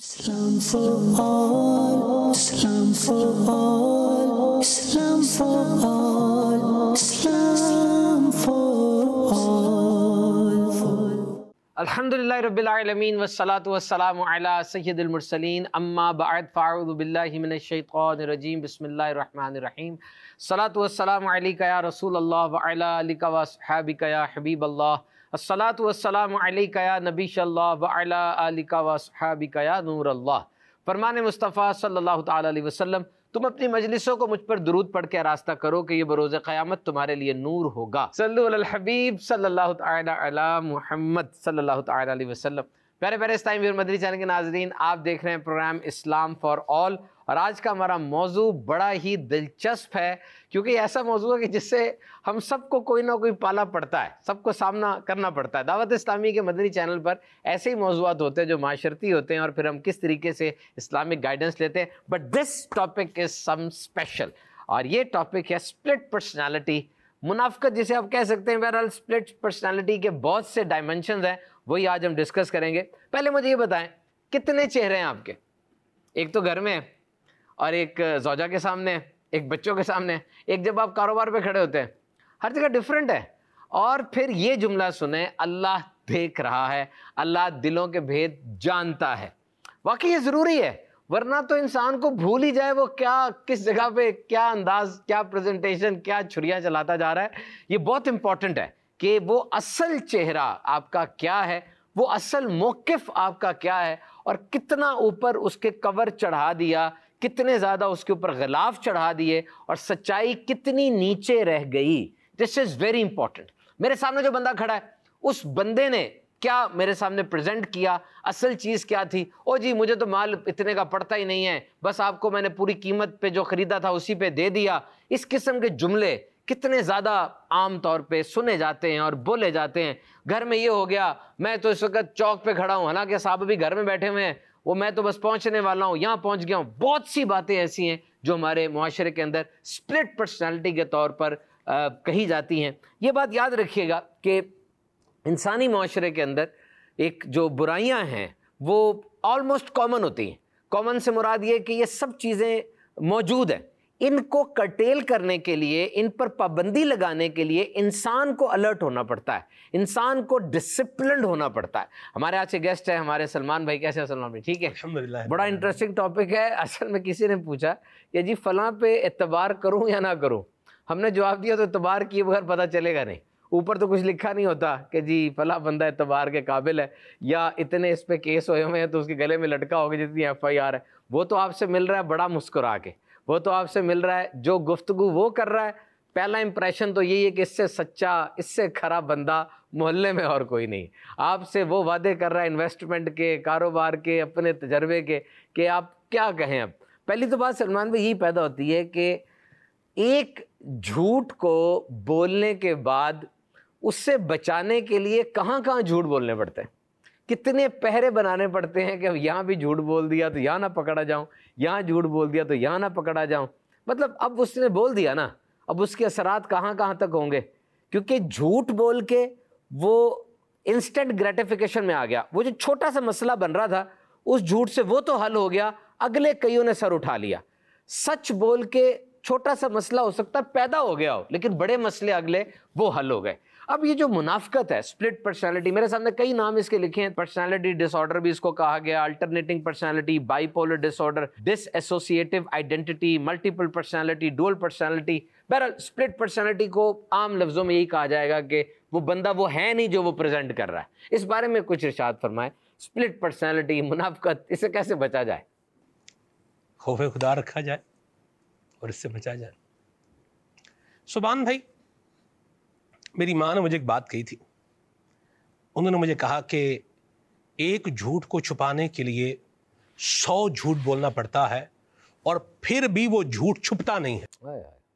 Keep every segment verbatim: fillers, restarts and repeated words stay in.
Islam for all, Islam for all, Islam for all, Islam for all. Alhamdulillah Rabbil Alameen wassalatu wassalamu ala Sayyidil Mursaleen amma ba'd fa'udhu billahi minash shaitanir rajeem bismillahir rahmanir rahim. Salatu wassalamu alayka ya Rasulullah wa ala alika wa ashabika ya Habiballah. As-salatu wassalamu alayka ya Nabiyallah wa ala alika wa ashabika ya Nurallah. फरमान मुस्तफ़ा सल्लल्लाहु ताला अलैहि वसल्लम, तुम अपनी मजलिसों को मुझ पर दुरूद पढ़ के रास्ता करो कि ये बरोज़ क़यामत तुम्हारे लिए नूर होगा। सल्लु अलल हबीब सल्लल्लाहु ताला अला मुहम्मद सल्लल्लाहु ताला अलैहि वसल्लम। प्यारे प्यारे इस्लामी वीर मदनी चैनल के नाज़रीन, आप देख रहे हैं प्रोग्राम इस्लाम फॉर ऑल और आज का हमारा मौजू बड़ा ही दिलचस्प है क्योंकि ऐसा मौजू है कि जिससे हम सबको कोई ना कोई पाला पड़ता है, सबको सामना करना पड़ता है। दावत इस्लामी के मदनी चैनल पर ऐसे ही मौजूआत होते हैं जो माशरती होते हैं और फिर हम किस तरीके से इस्लामिक गाइडेंस लेते हैं। But this topic is some special और ये टॉपिक है स्प्लिट पर्सनैलिटी, मुनाफ़क़त जिसे आप कह सकते हैं। बहरहाल स्प्लिट पर्सनैलिटी के बहुत से डायमेंशंस हैं, वही आज हम डिस्कस करेंगे। पहले मुझे ये बताएं, कितने चेहरे हैं आपके? एक तो घर में है और एक ज़ौजा के सामने है, एक बच्चों के सामने है, एक जब आप कारोबार पे खड़े होते हैं, हर जगह डिफरेंट है। और फिर ये जुमला सुने, अल्लाह देख रहा है, अल्लाह दिलों के भेद जानता है। वाकई ये ज़रूरी है, वरना तो इंसान को भूल ही जाए वो क्या किस जगह पे क्या अंदाज, क्या प्रेजेंटेशन, क्या छुरियाँ चलाता जा रहा है। ये बहुत इंपॉर्टेंट है कि वो असल चेहरा आपका क्या है, वो असल मौक़िफ़ आपका क्या है और कितना ऊपर उसके कवर चढ़ा दिया, कितने ज़्यादा उसके ऊपर ग़िलाफ़ चढ़ा दिए और सच्चाई कितनी नीचे रह गई। This is very important. मेरे सामने जो बंदा खड़ा है, उस बंदे ने क्या मेरे सामने प्रेजेंट किया, असल चीज़ क्या थी? ओ जी, मुझे तो माल इतने का पड़ता ही नहीं है, बस आपको मैंने पूरी कीमत पे जो ख़रीदा था उसी पे दे दिया। इस किस्म के जुमले कितने ज़्यादा आम तौर पे सुने जाते हैं और बोले जाते हैं। घर में ये हो गया, मैं तो इस वक्त चौक पे खड़ा हूँ, हालांकि साहब भी घर में बैठे हुए हैं, वो मैं तो बस पहुंचने वाला हूं, यहां पहुंच गया हूं। बहुत सी बातें ऐसी हैं जो हमारे मुआशरे के अंदर स्प्लिट पर्सनालिटी के तौर पर आ, कही जाती हैं। ये बात याद रखिएगा कि इंसानी मुआशरे के अंदर एक जो बुराइयां हैं वो ऑलमोस्ट कॉमन होती हैं। कॉमन से मुराद ये कि ये सब चीज़ें मौजूद हैं। इनको कर्टेल करने के लिए, इन पर पाबंदी लगाने के लिए इंसान को अलर्ट होना पड़ता है, इंसान को डिसिप्लिन्ड होना पड़ता है। हमारे आज के गेस्ट है हमारे सलमान भाई। कैसे हैं सलमान भाई? ठीक है, अल्हम्दुलिल्लाह। बड़ा इंटरेस्टिंग टॉपिक है। असल में किसी ने पूछा कि जी फलां पे एतबार करूं या ना करूं। हमने जवाब दिया तो एतबार किए बगैर पता चलेगा नहीं। ऊपर तो कुछ लिखा नहीं होता कि जी फला बंदा एतबार के काबिल है या इतने इस पे केस हुए हुए हैं तो उसके गले में लटका होगा जितनी एफ आई आर है। वो तो आपसे मिल रहा है बड़ा मुस्कुरा के, वो तो आपसे मिल रहा है, जो गुफ्तगू वो कर रहा है, पहला इंप्रेशन तो यही है कि इससे सच्चा, इससे खराब बंदा मोहल्ले में और कोई नहीं। आपसे वो वादे कर रहा है इन्वेस्टमेंट के, कारोबार के, अपने तजर्बे के, कि आप क्या कहें। अब पहली तो बात सलमान भाई यही पैदा होती है कि एक झूठ को बोलने के बाद उससे बचाने के लिए कहाँ कहाँ झूठ बोलने पड़ते हैं, कितने पहरे बनाने पड़ते हैं कि अब यहाँ भी झूठ बोल दिया तो यहाँ ना पकड़ा जाऊँ, यहाँ झूठ बोल दिया तो यहाँ ना पकड़ा जाऊँ। मतलब अब उसने बोल दिया ना, अब उसके असरात कहाँ कहाँ तक होंगे, क्योंकि झूठ बोल के वो इंस्टेंट ग्रेटिफिकेशन में आ गया। वो जो छोटा सा मसला बन रहा था उस झूठ से वो तो हल हो गया, अगले कईयों ने सर उठा लिया। सच बोल के छोटा सा मसला हो सकता है पैदा हो गया हो, लेकिन बड़े मसले अगले वो हल हो गए। अब ये जो मुनाफ़क़त है, स्प्लिट पर्सनालिटी, मेरे सामने कई नाम इसके लिखे हैं। पर्सनालिटी डिसऑर्डर भी इसको कहा गया, alternating personality, bipolar disorder, dissociative identity, multiple personality, dual personality. बहरहाल स्प्लिट पर्सनालिटी को आम लफ्ज़ों में यही कहा जाएगा कि वो बंदा वो है नहीं जो वो प्रेजेंट कर रहा है। इस बारे में कुछ इरशाद फरमाए, स्प्लिट पर्सनालिटी, मुनाफ़क़त, इससे कैसे बचा जाए? खौफ खुदा रखा जाए और इससे बचा जाए। सुभान भाई, मेरी माँ ने मुझे एक बात कही थी। उन्होंने मुझे कहा कि एक झूठ को छुपाने के लिए सौ झूठ बोलना पड़ता है और फिर भी वो झूठ छुपता नहीं है।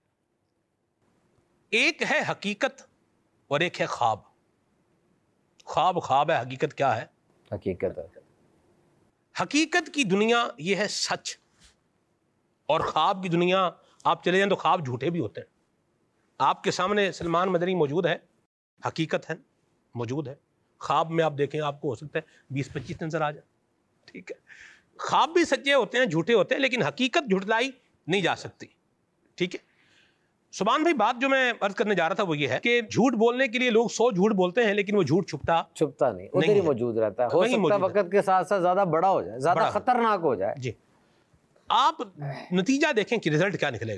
एक है हकीकत और एक है ख्वाब। ख्वाब ख्वाब है, हकीकत क्या है? हकीकत है। हकीकत की दुनिया ये है सच, और ख्वाब की दुनिया आप चले जाएं तो ख्वाब झूठे भी होते हैं। आपके सामने सलमान मदनी मौजूद है, हकीकत है मौजूद है। ख्वाब में आप देखें आपको हो सकता है बीस पच्चीस नजर आ जाए, ठीक है, خواب بھی سچے ہوتے ہیں، جھوٹے ہوتے ہیں، لیکن حقیقت جھٹلائی نہیں جا سکتی. ٹھیک ہے. سبحان بھائی، بات جو میں عرض کرنے جا رہا تھا وہ یہ ہے کہ جھوٹ بولنے کے لیے لوگ سو جھوٹ بولتے ہیں، لیکن وہ جھوٹ چھپتا چھپتا نہیں، ادھر ہی موجود رہتا ہے. ہو سکتا ہے وقت کے ساتھ ساتھ زیادہ بڑا ہو جائے، زیادہ خطرناک ہو جائے. جی. آپ نتیجہ دیکھیں کہ رزلٹ کیا نکلے گا.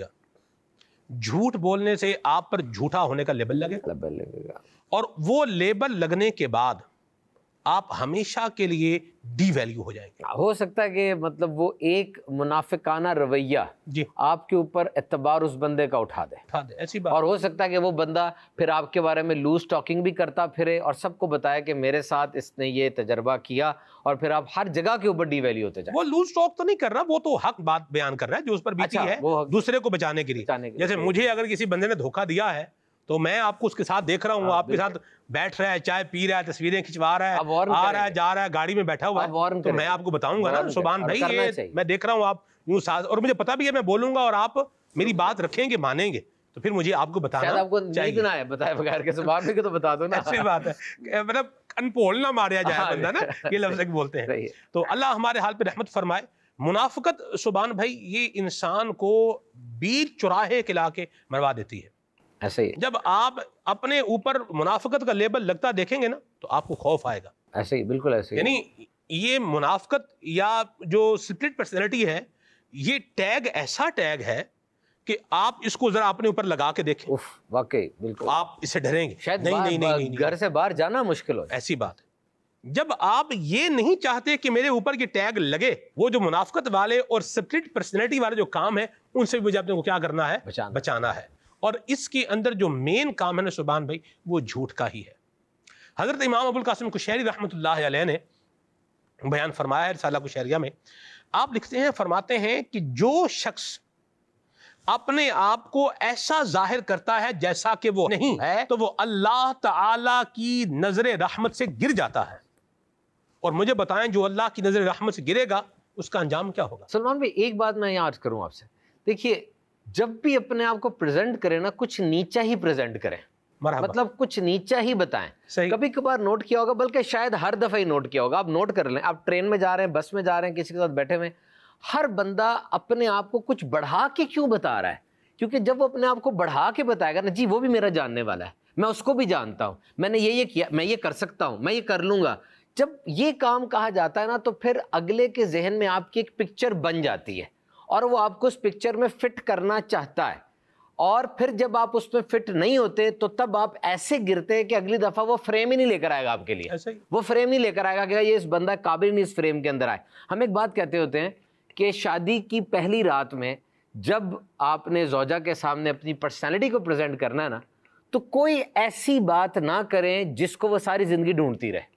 جھوٹ بولنے سے آپ پر جھوٹا ہونے کا لیبل لگے گا، لیبل لگے گا، اور وہ لیبل لگنے کے بعد آپ ہمیشہ کے لیے ڈی ویلیو ہو جائیں گے. ہو سکتا ہے کہ مطلب وہ ایک منافقانہ رویہ جی آپ کے اوپر اعتبار اس بندے کا اٹھا دے. اٹھا دے ایسی بات. اور ہو سکتا ہے کہ وہ بندہ پھر آپ کے بارے میں لوز ٹاکنگ بھی کرتا پھرے اور سب کو بتایا کہ میرے ساتھ اس نے یہ تجربہ کیا، اور پھر آپ ہر جگہ کے اوپر ڈی ویلیو ہوتے جائیں. وہ لوز ٹاک تو نہیں کر رہا، وہ تو حق بات بیان کر رہا ہے جو اس پر بیتی اچھا، ہے وہ دوسرے کو بچانے کے لیے. بچانے کے لیے. جیسے مجھے اگر کسی بندے نے دھوکہ دیا ہے تو میں آپ کو اس کے ساتھ دیکھ رہا ہوں، آپ کے ساتھ بیٹھ رہا ہے، چائے پی رہا ہے، تصویریں کھنچوا رہا ہے، آ رہا ہے جا رہا ہے، گاڑی میں بیٹھا ہوا ہے، تو میں آپ کو بتاؤں گا نا سبحان بھائی یہ میں دیکھ رہا ہوں آپ یوں ساز، اور مجھے پتا بھی ہے میں بولوں گا اور آپ میری بات رکھیں گے، مانیں گے، تو پھر مجھے آپ کو بتانا آپ کو نہیں نہ ہے بتائے بغیر کے سبحان بھائی کو تو بتا دو نا. ایسی بات ہے، مطلب انپول نہ ماریا جائے بندہ نا، یہ لفظ ایک بولتے ہیں. تو اللہ ہمارے حال پہ رحمت فرمائے. منافقت سبحان بھائی یہ انسان کو بیچ چوراہے کھلا کے مروا دیتی ہے. ایسے ہی جب آپ اپنے اوپر منافقت کا لیبل لگتا دیکھیں گے نا تو آپ کو خوف آئے گا. ایسے ہی بالکل ایسے ہی. یعنی یہ منافقت یا جو سپلٹ پرسنالٹی ہے، یہ ٹیگ ایسا ٹیگ ہے کہ آپ اس کو ذرا اپنے اوپر لگا کے دیکھیں. اف واقعی بالکل آپ اس سے ڈریں گے، شاید نہیں نہیں نہیں گھر سے باہر جانا مشکل ہو. ایسی بات ہے. جب آپ یہ نہیں چاہتے کہ میرے اوپر یہ ٹیگ لگے، وہ جو منافقت والے اور سپلٹ پرسنالٹی والے جو کام ہے ان سے بھی مجھے اپنے کو کیا کرنا ہے؟ بچانا ہے. اور اس کے اندر جو مین کام ہے نا سبحان بھائی وہ جھوٹ کا ہی ہے. حضرت امام ابو القاسم قشیری رحمۃ اللہ علیہ نے بیان فرمایا ہے رسالہ قشیریہ میں، آپ لکھتے ہیں، فرماتے ہیں کہ جو شخص اپنے آپ کو ایسا ظاہر کرتا ہے جیسا کہ وہ نہیں ہے تو وہ اللہ تعالی کی نظر رحمت سے گر جاتا ہے. اور مجھے بتائیں جو اللہ کی نظر رحمت سے گرے گا اس کا انجام کیا ہوگا؟ سلمان بھائی ایک بات میں یہاں عرض کروں آپ سے، دیکھیے جب بھی اپنے آپ کو پریزنٹ کریں نا کچھ نیچا ہی پریزنٹ کریں، مطلب کچھ نیچا ہی بتائیں. کبھی کبھار نوٹ کیا ہوگا، بلکہ شاید ہر دفعہ ہی نوٹ کیا ہوگا، آپ نوٹ کر لیں. آپ ٹرین میں جا رہے ہیں، بس میں جا رہے ہیں، کسی کے ساتھ بیٹھے ہوئے، ہر بندہ اپنے آپ کو کچھ بڑھا کے کیوں بتا رہا ہے؟ کیونکہ جب وہ اپنے آپ کو بڑھا کے بتائے گا نا، جی وہ بھی میرا جاننے والا ہے، میں اس کو بھی جانتا ہوں، میں نے یہ یہ کیا، میں یہ کر سکتا ہوں، میں یہ کر لوں گا. جب یہ کام کہا جاتا ہے نا تو پھر اگلے کے ذہن میں آپ کی ایک پکچر بن جاتی ہے اور وہ آپ کو اس پکچر میں فٹ کرنا چاہتا ہے. اور پھر جب آپ اس میں فٹ نہیں ہوتے تو تب آپ ایسے گرتے ہیں کہ اگلی دفعہ وہ فریم ہی نہیں لے کر آئے گا آپ کے لیے. وہ فریم نہیں لے کر آئے گا کہ یہ اس بندہ قابل نہیں اس فریم کے اندر آئے. ہم ایک بات کہتے ہوتے ہیں کہ شادی کی پہلی رات میں جب آپ نے زوجہ کے سامنے اپنی پرسنالٹی کو پریزنٹ کرنا ہے نا تو کوئی ایسی بات نہ کریں جس کو وہ ساری زندگی ڈھونڈتی رہے.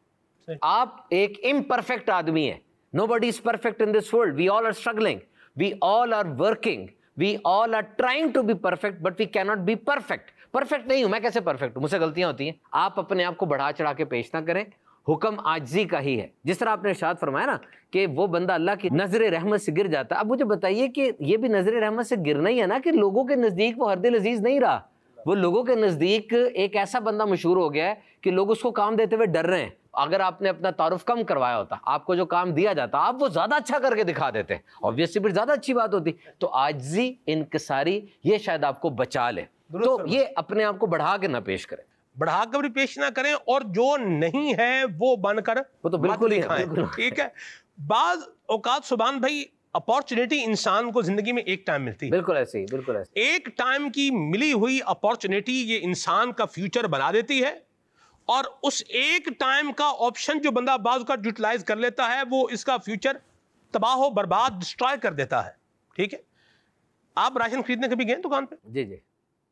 آپ ایک امپرفیکٹ آدمی ہیں. Nobody is perfect in this world. We all are struggling. We all are working. We all are trying to be perfect, but we cannot be perfect. Perfect نہیں ہوں میں، کیسے perfect ہوں؟ مجھ سے غلطیاں ہوتی ہیں. آپ اپنے آپ کو بڑھا چڑھا کے پیش نہ کریں. حکم عاجزی کا ہی ہے. جس طرح آپ نے ارشاد فرمایا نا کہ وہ بندہ اللہ کی نظر رحمت سے گر جاتا ہے. اب مجھے بتائیے کہ یہ بھی نظر رحمت سے گرنا ہی ہے نا کہ لوگوں کے نزدیک وہ ہردل عزیز نہیں رہا. وہ لوگوں کے نزدیک ایک ایسا بندہ مشہور ہو گیا ہے کہ لوگ اس کو کام دیتے ہوئے ڈر رہے ہیں. اگر آپ نے اپنا تعارف کم کروایا ہوتا، آپ کو جو کام دیا جاتا آپ وہ زیادہ اچھا کر کے دکھا دیتے، obviously پھر زیادہ اچھی بات ہوتی. تو عاجزی، انکساری، یہ شاید آپ کو بچا لے. تو یہ اپنے آپ کو بڑھا کے نہ پیش کریں، بڑھا کر بھی پیش نہ کریں، اور جو نہیں ہے وہ بن کر وہ تو بالکل ہی دکھائیں. ٹھیک ہے. بعض اوقات سبحان بھائی اپارچونیٹی انسان کو زندگی میں ایک ٹائم ملتی ہے. بالکل ایسے ہی، بالکل ایسے. ایک ٹائم کی ملی ہوئی اپارچونیٹی یہ انسان کا فیوچر بنا دیتی ہے، اور اس ایک ٹائم کا آپشن جو بندہ بعض کا یوٹیلائز کر لیتا ہے وہ اس کا فیوچر تباہ و برباد ڈسٹرائے کر دیتا ہے. ٹھیک ہے. آپ راشن خریدنے کبھی گئے دکان پہ؟ جی جی.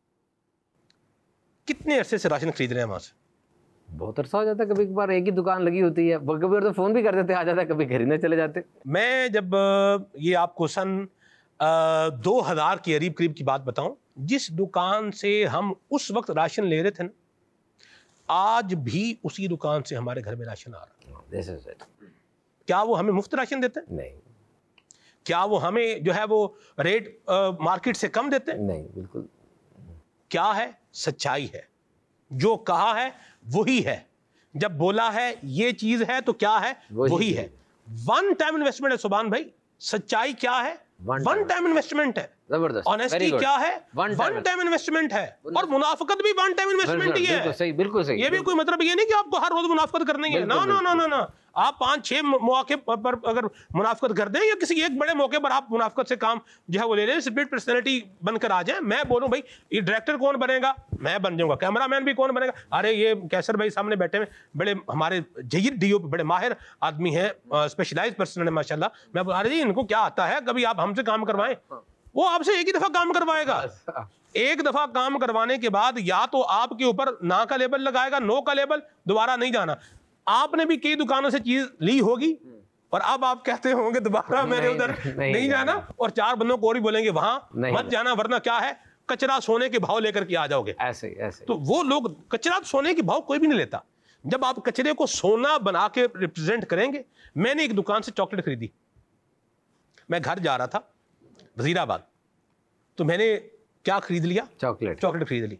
کتنے عرصے سے راشن خرید رہے ہیں وہاں سے؟ بہت عرصہ ہو جاتا ہے. کبھی کبھار ایک ہی دکان لگی ہوتی ہے، کبھی اور تو فون بھی کر دیتے آ جاتا ہے، کبھی خریدنے چلے جاتے. میں جب یہ آپ کو سن دو ہزار کے قریب قریب کی بات بتاؤں، جس دکان سے ہم اس وقت راشن لے رہے تھے نا، آج بھی اسی دکان سے ہمارے گھر میں راشن آ رہا ہے. کیا وہ ہمیں مفت راشن دیتے ہیں؟ نہیں. کیا وہ ہمیں جو ہے وہ ریٹ مارکیٹ سے کم دیتے ہیں؟ نہیں بالکل. کیا ہے؟ سچائی ہے. جو کہا ہے وہی ہے. جب بولا ہے یہ چیز ہے تو کیا ہے؟ وہی ہے. ون ٹائم انویسٹمنٹ ہے سبحان بھائی. سچائی کیا ہے؟ ون ٹائم انویسٹمنٹ ہے. آنیسٹی کیا ہے؟ ون ٹائم انویسٹمنٹ ہے. اور منافقت بھی ون ٹائم انویسٹمنٹ ہی ہے. صحیح, بالکل صحیح. یہ بھی کوئی مطلب یہ نہیں کہ آپ کو ہر روز منافقت کرنی ہے. نا نا نا نا آپ پانچ چھ مواقع پر اگر منافقت کر دیں یا کسی ایک بڑے موقع پر آپ منافقت سے کام جو ہے وہ لے لیں, سپلٹ پرسنالٹی بن کر آ جائیں. میں بولوں بھائی یہ ڈائریکٹر کون بنے گا؟ میں بن جاؤں گا. کیمرہ مین بھی کون بنے گا؟ ارے یہ کیسر بھائی سامنے بیٹھے ہوئے بڑے ہمارے جید ڈی او بڑے ماہر آدمی ہیں, اسپیشلائز پرسن ہے ماشاء اللہ. میں ارے جی ان کو کیا آتا ہے, کبھی آپ ہم سے کام کروائیں. وہ آپ سے ایک ہی دفعہ کام کروائے گا. ایک دفعہ کام کروانے کے بعد یا تو آپ کے اوپر نا کا لیبل لگائے گا, نو کا لیبل, دوبارہ نہیں جانا. آپ نے بھی کئی دکانوں سے چیز لی ہوگی اور اب آپ کہتے ہوں گے دوبارہ میں نے ادھر نہیں جانا, اور چار بندوں کو اور بھی بولیں گے وہاں مت جانا ورنہ کیا ہے کچرا سونے کے بھاؤ لے کر کے آ جاؤ گے. ایسے ایسے تو وہ لوگ کچرا سونے کے بھاؤ کوئی بھی نہیں لیتا. جب آپ کچرے کو سونا بنا کے ریپرزینٹ کریں گے. میں نے ایک دکان سے چاکلیٹ خریدی, میں گھر جا رہا تھا وزیر آباد, تو میں نے کیا خرید لیا؟ چاکلیٹ چاکلیٹ خرید لی.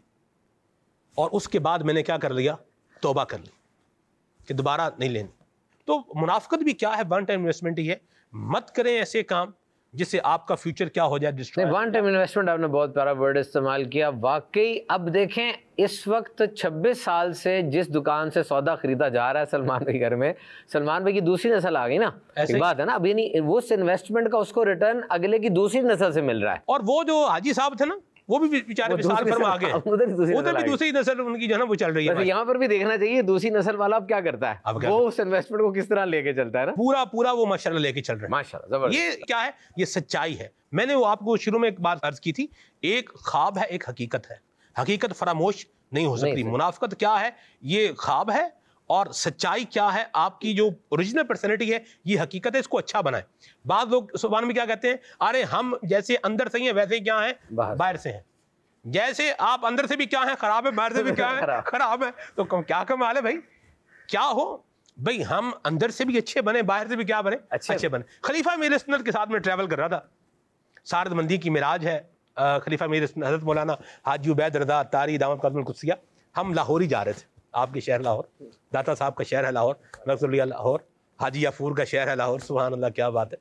اور اس کے بعد میں نے کیا کر لیا؟ توبہ کر لی کہ دوبارہ نہیں لینی. تو منافقت بھی کیا ہے؟ ون ٹائم انویسٹمنٹ ہی ہے. مت کریں ایسے کام جس سے آپ کا فیوچر کیا ہو جائے ڈسٹروائے. ون ٹائم انویسٹمنٹ آپ نے بہت پیارا ورڈ استعمال کیا واقعی. اب دیکھیں اس وقت چھبیس سال سے جس دکان سے سودا خریدا جا رہا ہے سلمان بھائی گھر میں, سلمان بھائی کی دوسری نسل آ گئی نا, ایک بات ہے نا. اب یعنی وہ انویسٹمنٹ کا اس کو ریٹرن اگلے کی دوسری نسل سے مل رہا ہے. اور وہ جو حاجی صاحب تھے نا وہ بھی بیچارے مثال فرما آگے, ادھر بھی دوسری نسل ان کی جو ہے نا وہ چل رہی ہے. یہاں پر بھی دیکھنا چاہیے دوسری نسل والا اب کیا کرتا ہے, وہ اس انویسٹمنٹ کو کس طرح لے کے چلتا ہے نا. پورا پورا وہ ماشاءاللہ لے کے چل رہا ہے ماشاءاللہ. یہ کیا ہے؟ یہ سچائی ہے. میں نے وہ آپ کو شروع میں ایک بات عرض کی تھی, ایک خواب ہے ایک حقیقت ہے. حقیقت فراموش نہیں ہو سکتی. منافقت کیا ہے؟ یہ خواب ہے. اور سچائی کیا ہے؟ آپ کی جو اوریجنل پرسنالٹی ہے یہ حقیقت ہے, اس کو اچھا بنائیں. بعض لوگ زبان میں کیا کہتے ہیں, ارے ہم جیسے اندر سے ہیں ویسے کیا ہیں باہر سے ہیں. جیسے آپ اندر سے بھی کیا ہیں خراب ہے, باہر سے بھی کیا ہے خراب ہے. تو کیا کمال ہے بھائی, کیا ہو بھائی, ہم اندر سے بھی اچھے بنے باہر سے بھی کیا بنے اچھے بنے. خلیفہ میرے سنت کے ساتھ میں ٹریول کر رہا تھا, سارد مندی کی معراج ہے. خلیفہ میرے حضرت مولانا حاجی عبید رضا اتاری دامت قدم القدسیہ, ہم لاہور ہی جا رہے تھے. آپ کے شہر لاہور, داتا صاحب کا شہر ہے لاہور, نقص اللہ لاہور, حاجی یافور کا شہر ہے لاہور. سبحان اللہ کیا بات ہے.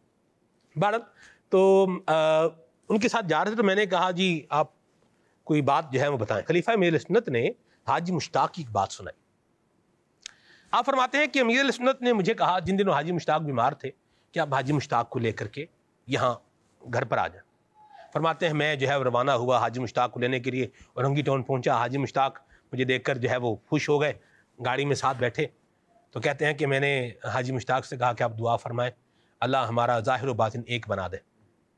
بارہ تو ان کے ساتھ جا رہے تھے, تو میں نے کہا جی آپ کوئی بات جو ہے وہ بتائیں. خلیفہ امیر سنت نے حاجی مشتاق کی ایک بات سنائی. آپ فرماتے ہیں کہ امیر سنت نے مجھے کہا جن دنوں حاجی مشتاق بیمار تھے کہ آپ حاجی مشتاق کو لے کر کے یہاں گھر پر آ جائیں. فرماتے ہیں میں جو ہے روانہ ہوا حاجی مشتاق کو لینے کے لیے, اورنگی ٹاؤن پہنچا. حاجی مشتاق مجھے دیکھ کر جو ہے وہ خوش ہو گئے, گاڑی میں ساتھ بیٹھے. تو کہتے ہیں کہ میں نے حاجی مشتاق سے کہا کہ آپ دعا فرمائیں اللہ ہمارا ظاہر و باطن ایک بنا دے.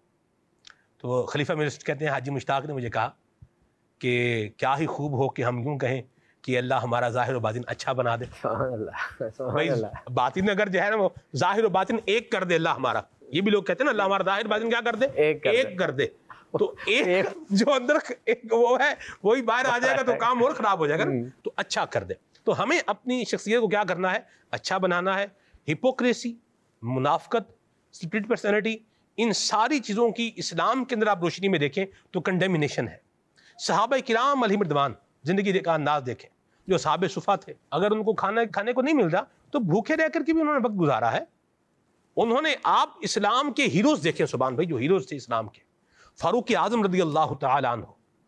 تو خلیفہ میرے کہتے ہیں حاجی مشتاق نے مجھے کہا کہ کیا ہی خوب ہو کہ ہم یوں کہیں کہ اللہ ہمارا ظاہر و باطن اچھا بنا دے. بھائی باطن اگر جو ہے نا وہ ظاہر و باطن ایک کر دے اللہ ہمارا, یہ بھی لوگ کہتے ہیں نا اللہ ہمارا ظاہر باطن کیا کر دے ایک کر دے. تو ایک جو اندر ایک وہ ہے وہی باہر آ جائے گا تو کام اور خراب ہو جائے گا, تو اچھا کر دے. تو ہمیں اپنی شخصیت کو کیا کرنا ہے, اچھا بنانا ہے. ہپوکریسی, منافقت, سپلٹ پرسنالٹی, ان ساری چیزوں کی اسلام کے اندر آپ روشنی میں دیکھیں تو کنڈیمنیشن ہے. صحابہ کرام علیہم رضوان زندگی کا انداز دیکھیں, جو صحابہ صفا تھے اگر ان کو کھانا کھانے کو نہیں ملتا تو بھوکے رہ کر کے بھی انہوں نے وقت گزارا ہے. انہوں نے, آپ اسلام کے ہیروز دیکھیں سبحان بھائی, جو ہیروز تھے اسلام کے, فاروق اعظم رضی اللہ تعالی عنہ.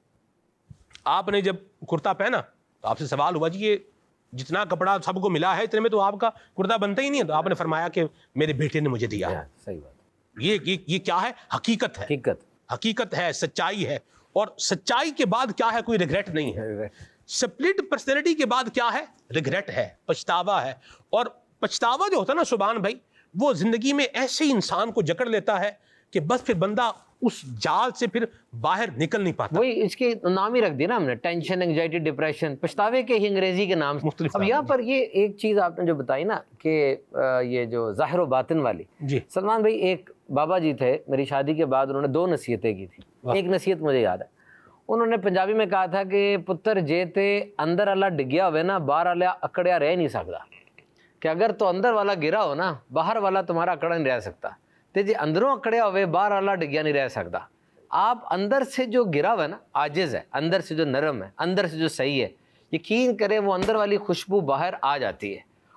آپ نے جب کرتا پہنا تو آپ سے سوال ہوا جی یہ جتنا کپڑا سب کو ملا ہے اتنے میں تو آپ کا کرتا بنتا ہی نہیں ہے. تو آپ نے فرمایا کہ میرے بیٹے نے مجھے دیا. صحیح بات. یہ یہ کیا ہے؟ حقیقت ہے, حقیقت حقیقت ہے, سچائی ہے. اور سچائی کے بعد کیا ہے؟ کوئی ریگریٹ نہیں ہے. سپلٹ پرسنالٹی کے بعد کیا ہے؟ ریگریٹ ہے, پچھتاوا ہے. اور پچھتاوا جو ہوتا ہے نا سبحان بھائی, وہ زندگی میں ایسے ہی انسان کو جکڑ لیتا ہے کہ بس پھر بندہ اس جال سے پھر باہر نکل نہیں پاتا. وہی اس کے نام ہی رکھ دیا نا ہم نے, ٹینشن, انگزائٹی, ڈپریشن, پچھتاوے کے ہی انگریزی کے نام مختلف. اب یہاں پر یہ ایک چیز آپ نے جو بتائی نا کہ یہ جو ظاہر و باطن والی, جی سلمان بھائی ایک بابا جی تھے میری شادی کے بعد, انہوں نے دو نصیحتیں کی تھی. ایک نصیحت مجھے یاد ہے, انہوں نے پنجابی میں کہا تھا کہ پتر جے تے اندر والا ڈگیا ہوئے نا باہر والا اکڑیا رہ نہیں سکتا, کہ اگر تو اندر والا گرا ہو نا باہر والا تمہارا اکڑا نہیں رہ سکتا. تے جی اندروں اکڑیا ہوئے باہر والا ڈگیا نہیں رہ سکتا. آپ اندر سے جو گرا ہوا ہے نا, عاجز ہے, اندر سے جو نرم ہے, اندر سے جو صحیح ہے, یقین کریں وہ اندر والی خوشبو باہر آ جاتی ہے.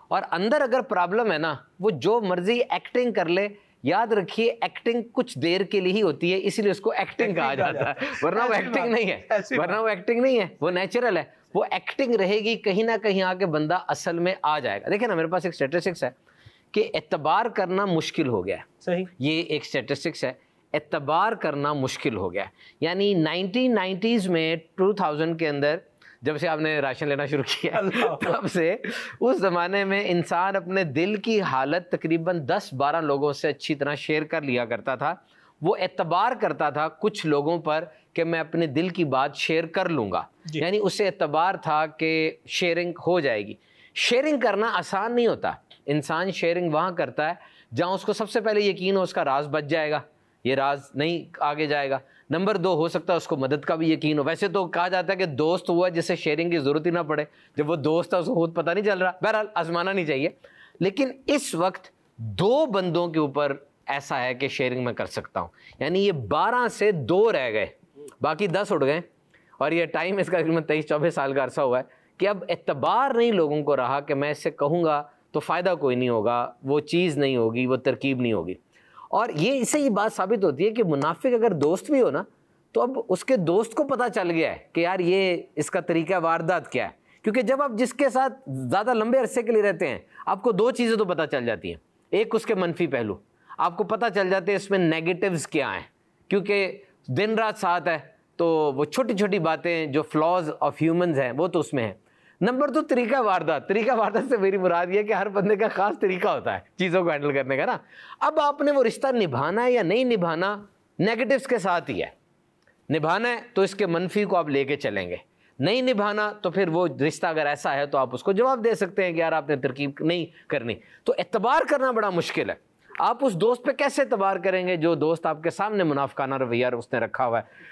اور اندر اگر پرابلم ہے نا وہ جو مرضی ایکٹنگ کر لے, یاد رکھیے ایکٹنگ کچھ دیر کے لیے ہی ہوتی ہے, اسی لیے اس کو ایکٹنگ کہا جاتا ہے, ورنہ وہ ایکٹنگ نہیں ہے, ورنہ وہ ایکٹنگ نہیں ہے, وہ نیچرل ہے. وہ ایکٹنگ رہے گی, کہیں نہ کہیں آ کے بندہ اصل میں آ جائے گا. دیکھیں نا میرے پاس ایک اسٹیٹسٹکس ہے کہ اعتبار کرنا مشکل ہو گیا ہے. صحیح, یہ ایک اسٹیٹسٹکس ہے, اعتبار کرنا مشکل ہو گیا ہے. یعنی نائنٹین نائنٹیز میں ٹو تھاؤزینڈ کے اندر جب سے آپ نے راشن لینا شروع کیا تب سے اس زمانے میں انسان اپنے دل کی حالت تقریباً دس بارہ لوگوں سے اچھی طرح شیئر کر لیا کرتا تھا. وہ اعتبار کرتا تھا کچھ لوگوں پر کہ میں اپنے دل کی بات شیئر کر لوں گا, یعنی اسے اعتبار تھا کہ شیئرنگ ہو جائے گی. شیئرنگ کرنا آسان نہیں ہوتا. انسان شیئرنگ وہاں کرتا ہے جہاں اس کو سب سے پہلے یقین ہو اس کا راز بچ جائے گا, یہ راز نہیں آگے جائے گا. نمبر دو, ہو سکتا ہے اس کو مدد کا بھی یقین ہو. ویسے تو کہا جاتا ہے کہ دوست ہوا جسے شیئرنگ کی ضرورت ہی نہ پڑے, جب وہ دوست ہے اس کو خود پتہ نہیں چل رہا. بہرحال آزمانا نہیں چاہیے. لیکن اس وقت دو بندوں کے اوپر ایسا ہے کہ شیئرنگ میں کر سکتا ہوں, یعنی یہ بارہ سے دو رہ گئے, باقی دس اڑ گئے. اور یہ ٹائم اس کا تقریباً تیئیس چوبیس سال کا عرصہ ہوا ہے کہ اب اعتبار نہیں لوگوں کو رہا کہ میں اس سے کہوں گا تو فائدہ کوئی نہیں ہوگا, وہ چیز نہیں ہوگی, وہ ترکیب نہیں ہوگی. اور یہ اس سے یہ بات ثابت ہوتی ہے کہ منافق اگر دوست بھی ہو نا تو اب اس کے دوست کو پتہ چل گیا ہے کہ یار یہ اس کا طریقہ واردات کیا ہے. کیونکہ جب آپ جس کے ساتھ زیادہ لمبے عرصے کے لیے رہتے ہیں آپ کو دو چیزیں تو پتہ چل جاتی ہیں. ایک اس کے منفی پہلو, آپ کو پتہ چل جاتے ہیں اس میں نیگیٹیوز کیا ہیں, کیونکہ دن رات ساتھ ہے تو وہ چھوٹی چھوٹی باتیں جو فلاز آف ہیومنز ہیں وہ تو اس میں ہیں. نمبر دو, طریقہ واردات. طریقہ واردات سے میری مراد یہ ہے کہ ہر بندے کا خاص طریقہ ہوتا ہے چیزوں کو ہینڈل کرنے کا نا. اب آپ نے وہ رشتہ نبھانا ہے یا نہیں نبھانا, نیگیٹیوز کے ساتھ ہی ہے. نبھانا ہے تو اس کے منفی کو آپ لے کے چلیں گے, نہیں نبھانا تو پھر وہ رشتہ اگر ایسا ہے تو آپ اس کو جواب دے سکتے ہیں کہ یار آپ نے ترکیب نہیں کرنی. تو اعتبار کرنا بڑا مشکل ہے. آپ اس دوست پہ کیسے اعتبار کریں گے جو دوست آپ کے سامنے منافقانہ رویہ اس نے رکھا ہوا ہے,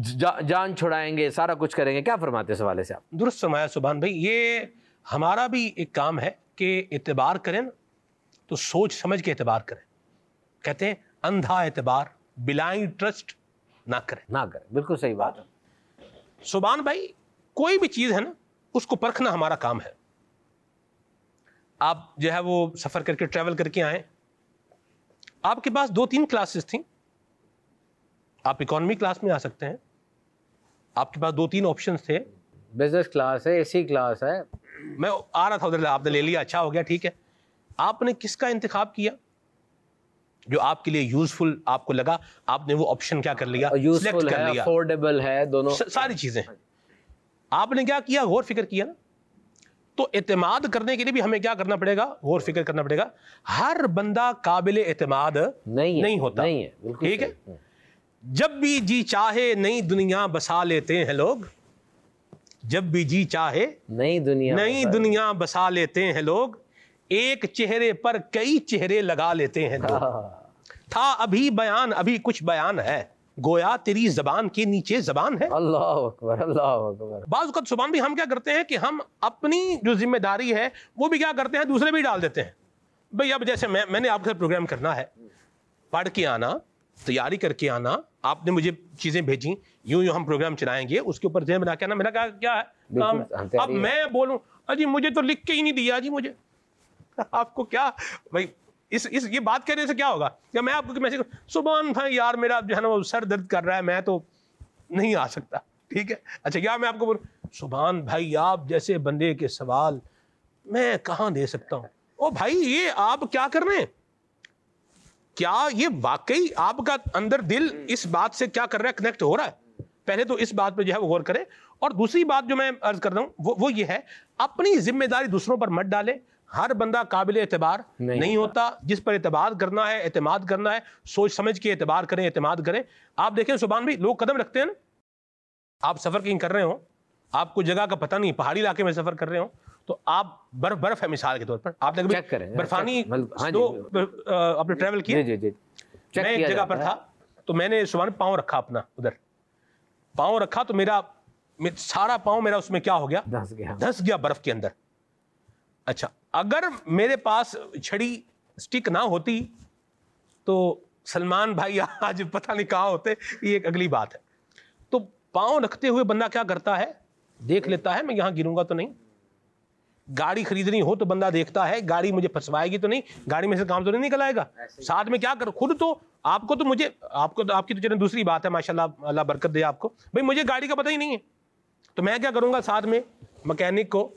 جان چھڑائیں گے, سارا کچھ کریں گے. کیا فرماتے ہیں اس حوالے سے آپ؟ درست فرمایا سبحان بھائی. یہ ہمارا بھی ایک کام ہے کہ اعتبار کریں تو سوچ سمجھ کے اعتبار کریں. کہتے ہیں اندھا اعتبار, بلائنڈ ٹرسٹ نہ کریں. نہ کریں, بالکل صحیح بات ہے. سبحان بھائی, کوئی بھی چیز ہے نا اس کو پرکھنا ہمارا کام ہے. آپ جو ہے وہ سفر کر کے ٹریول کر کے آئیں, آپ کے پاس دو تین کلاسز تھیں, آپ اکانومی کلاس میں آ سکتے ہیں, آپ کے پاس دو تین آپشنز تھے, بزنس کلاس ہے, اے سی کلاس ہے. میں آ رہا تھا ادھر, آپ نے لے لیا, اچھا ہو گیا, ٹھیک ہے. آپ نے کس کا انتخاب کیا جو آپ کے لیے یوزفل آپ کو لگا, آپ نے وہ آپشن کیا کر لیا, یوزفل ہے, افورڈیبل ہے, دونوں ساری چیزیں. آپ نے کیا کیا, غور فکر کیا نا. تو اعتماد کرنے کے لیے بھی ہمیں کیا کرنا پڑے گا, غور فکر کرنا پڑے گا. ہر بندہ قابل اعتماد نہیں ہوتا, نہیں ہے, ٹھیک ہے. جب بھی جی چاہے نئی دنیا بسا لیتے ہیں لوگ, جب بھی جی چاہے نئی دنیا نئی دنیا بسا لیتے ہیں لوگ, ایک چہرے پر کئی چہرے لگا لیتے ہیں لوگ. تھا ابھی بیان ابھی کچھ بیان ہے, گویا تیری زبان کے نیچے زبان ہے. اللہ اکبر, اللہ اکبر. بعض اوقات سبحان بھی ہم کیا کرتے ہیں کہ ہم اپنی جو ذمہ داری ہے وہ بھی کیا کرتے ہیں, دوسرے بھی ڈال دیتے ہیں. بھئی اب جیسے میں میں نے آپ کے ساتھ پروگرام کرنا ہے, پڑھ کے آنا, تیاری کر کے آنا, آپ نے مجھے چیزیں بھیجیں, یوں یوں ہم پروگرام چلائیں گے, اس کے اوپر ذہن بنا کے آنا, میرا کیا کیا ہے کام ہے. اب میں بولوں اجی مجھے تو لکھ کے ہی نہیں دیا جی مجھے, آپ کو کیا بھائی اس اس یہ بات کہنے سے کیا ہوگا کہ میں آپ کو میسج سبحان بھائی یار میرا جو ہے نا وہ سر درد کر رہا ہے, میں تو نہیں آ سکتا, ٹھیک ہے. اچھا کیا میں آپ کو بولوں سبحان بھائی آپ جیسے بندے کے سوال میں کہاں دے سکتا ہوں. او بھائی یہ آپ کیا کر رہے ہیں, کیا یہ واقعی آپ کا اندر دل اس بات سے کیا کر رہا ہے, کنیکٹ ہو رہا ہے؟ پہلے تو اس بات پہ جو ہے وہ غور کریں. اور دوسری بات جو میں عرض کر رہا ہوں وہ وہ یہ ہے, اپنی ذمہ داری دوسروں پر مت ڈالیں. ہر بندہ قابل اعتبار نہیں, نہیں ہوتا. جس پر اعتبار کرنا ہے, اعتماد کرنا ہے, سوچ سمجھ کے اعتبار کریں, اعتماد کریں. آپ دیکھیں سبحان بھی, لوگ قدم رکھتے ہیں نا, آپ سفر کہیں کر رہے ہوں, آپ کو جگہ کا پتہ نہیں, پہاڑی علاقے میں سفر کر رہے ہوں, تو آپ برف برف ہے مثال کے طور پر, آپ نے چیک کریں برفانی آپ نے ٹریول کیا, میں ایک جگہ پر تھا تو میں نے سبحان پاؤں رکھا اپنا, ادھر پاؤں رکھا تو میرا سارا پاؤں میرا اس میں کیا ہو گیا, دھس گیا برف کے اندر. اچھا اگر میرے پاس چھڑی سٹک نہ ہوتی تو سلمان بھائی آج پتہ نہیں کہاں ہوتے, یہ ایک اگلی بات ہے. تو پاؤں رکھتے ہوئے بندہ کیا کرتا ہے, دیکھ لیتا ہے میں یہاں گروں گا تو نہیں, گاڑی خریدنی ہو تو بندہ دیکھتا ہے گاڑی مجھے پھنسوائے گی تو نہیں, گاڑی میں سے کام تو نہیں نکل آئے گا, ساتھ میں کیا کرو خود تو آپ کو تو مجھے آپ کو تو آپ کی تو چلیں دوسری بات ہے ماشاءاللہ اللہ برکت دے آپ کو, بھائی مجھے گاڑی کا پتہ ہی نہیں ہے تو میں کیا کروں گا ساتھ میں مکینک کو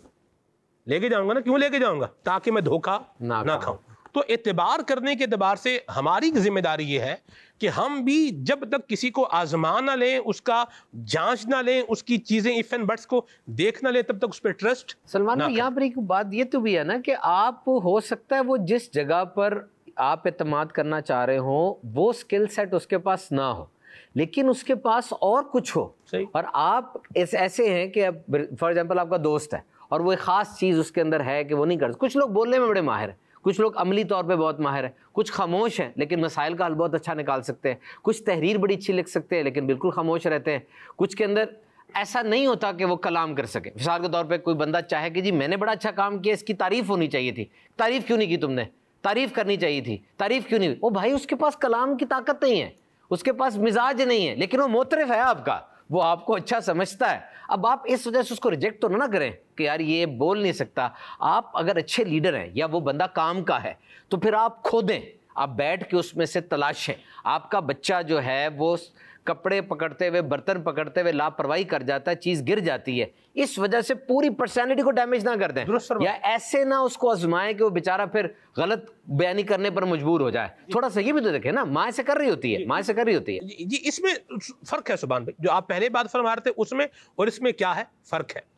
لے کے جاؤں گا نا, کیوں لے کے جاؤں گا تاکہ میں دھوکہ نہ کھاؤں. تو اعتبار کرنے کے اعتبار سے ہماری ذمہ داری یہ ہے کہ ہم بھی جب تک کسی کو آزما نہ لیں, اس کا جانچ نہ لیں, اس کی چیزیں ایف اینڈ بٹس کو دیکھ نہ لیں, تب تک اس پہ ٹرسٹ. سلمان بھائی یہاں پر ایک بات یہ تو بھی ہے نا کہ آپ ہو سکتا ہے وہ جس جگہ پر آپ اعتماد کرنا چاہ رہے ہوں وہ سکل سیٹ اس کے پاس نہ ہو, لیکن اس کے پاس اور کچھ ہو, اور آپ ایسے ہیں کہ فار ایگزامپل آپ کا دوست ہے اور وہ ایک خاص چیز اس کے اندر ہے کہ وہ نہیں کرتا. کچھ لوگ بولنے میں بڑے ماہر ہیں, کچھ لوگ عملی طور پہ بہت ماہر ہیں, کچھ خاموش ہیں لیکن مسائل کا حل بہت اچھا نکال سکتے ہیں, کچھ تحریر بڑی اچھی لکھ سکتے ہیں لیکن بالکل خاموش رہتے ہیں, کچھ کے اندر ایسا نہیں ہوتا کہ وہ کلام کر سکے. مثال کے طور پہ کوئی بندہ چاہے کہ جی میں نے بڑا اچھا کام کیا, اس کی تعریف ہونی چاہیے تھی, تعریف کیوں نہیں کی تم نے, تعریف کرنی چاہیے تھی, تعریف کیوں نہیں. وہ بھائی اس کے پاس کلام کی طاقت نہیں ہے, اس کے پاس مزاج نہیں ہے, لیکن وہ معترف ہے آپ کا, وہ آپ کو اچھا سمجھتا ہے. اب آپ اس وجہ سے اس کو ریجیکٹ تو نہ کریں کہ یار یہ بول نہیں سکتا. آپ اگر اچھے لیڈر ہیں یا وہ بندہ کام کا ہے تو پھر آپ کھودیں, آپ بیٹھ کے اس میں سے تلاشیں. آپ کا بچہ جو ہے وہ کپڑے پکڑتے ہوئے برتن پکڑتے ہوئے لاپرواہی کر جاتا ہے, چیز گر جاتی ہے, اس وجہ سے پوری پرسنالٹی کو ڈیمیج نہ کر دیں, یا ایسے نہ اس کو آزمائیں کہ وہ بیچارہ پھر غلط بیانی کرنے پر مجبور ہو جائے. تھوڑا سا یہ بھی تو دیکھیں نا, ماں سے کر رہی ہوتی ہے, ماں سے کر رہی ہوتی ہے. جی اس میں فرق ہے سبحان بھائی, جو آپ پہلے بات فرما رہے تھے اس میں اور اس میں کیا ہے فرق ہے.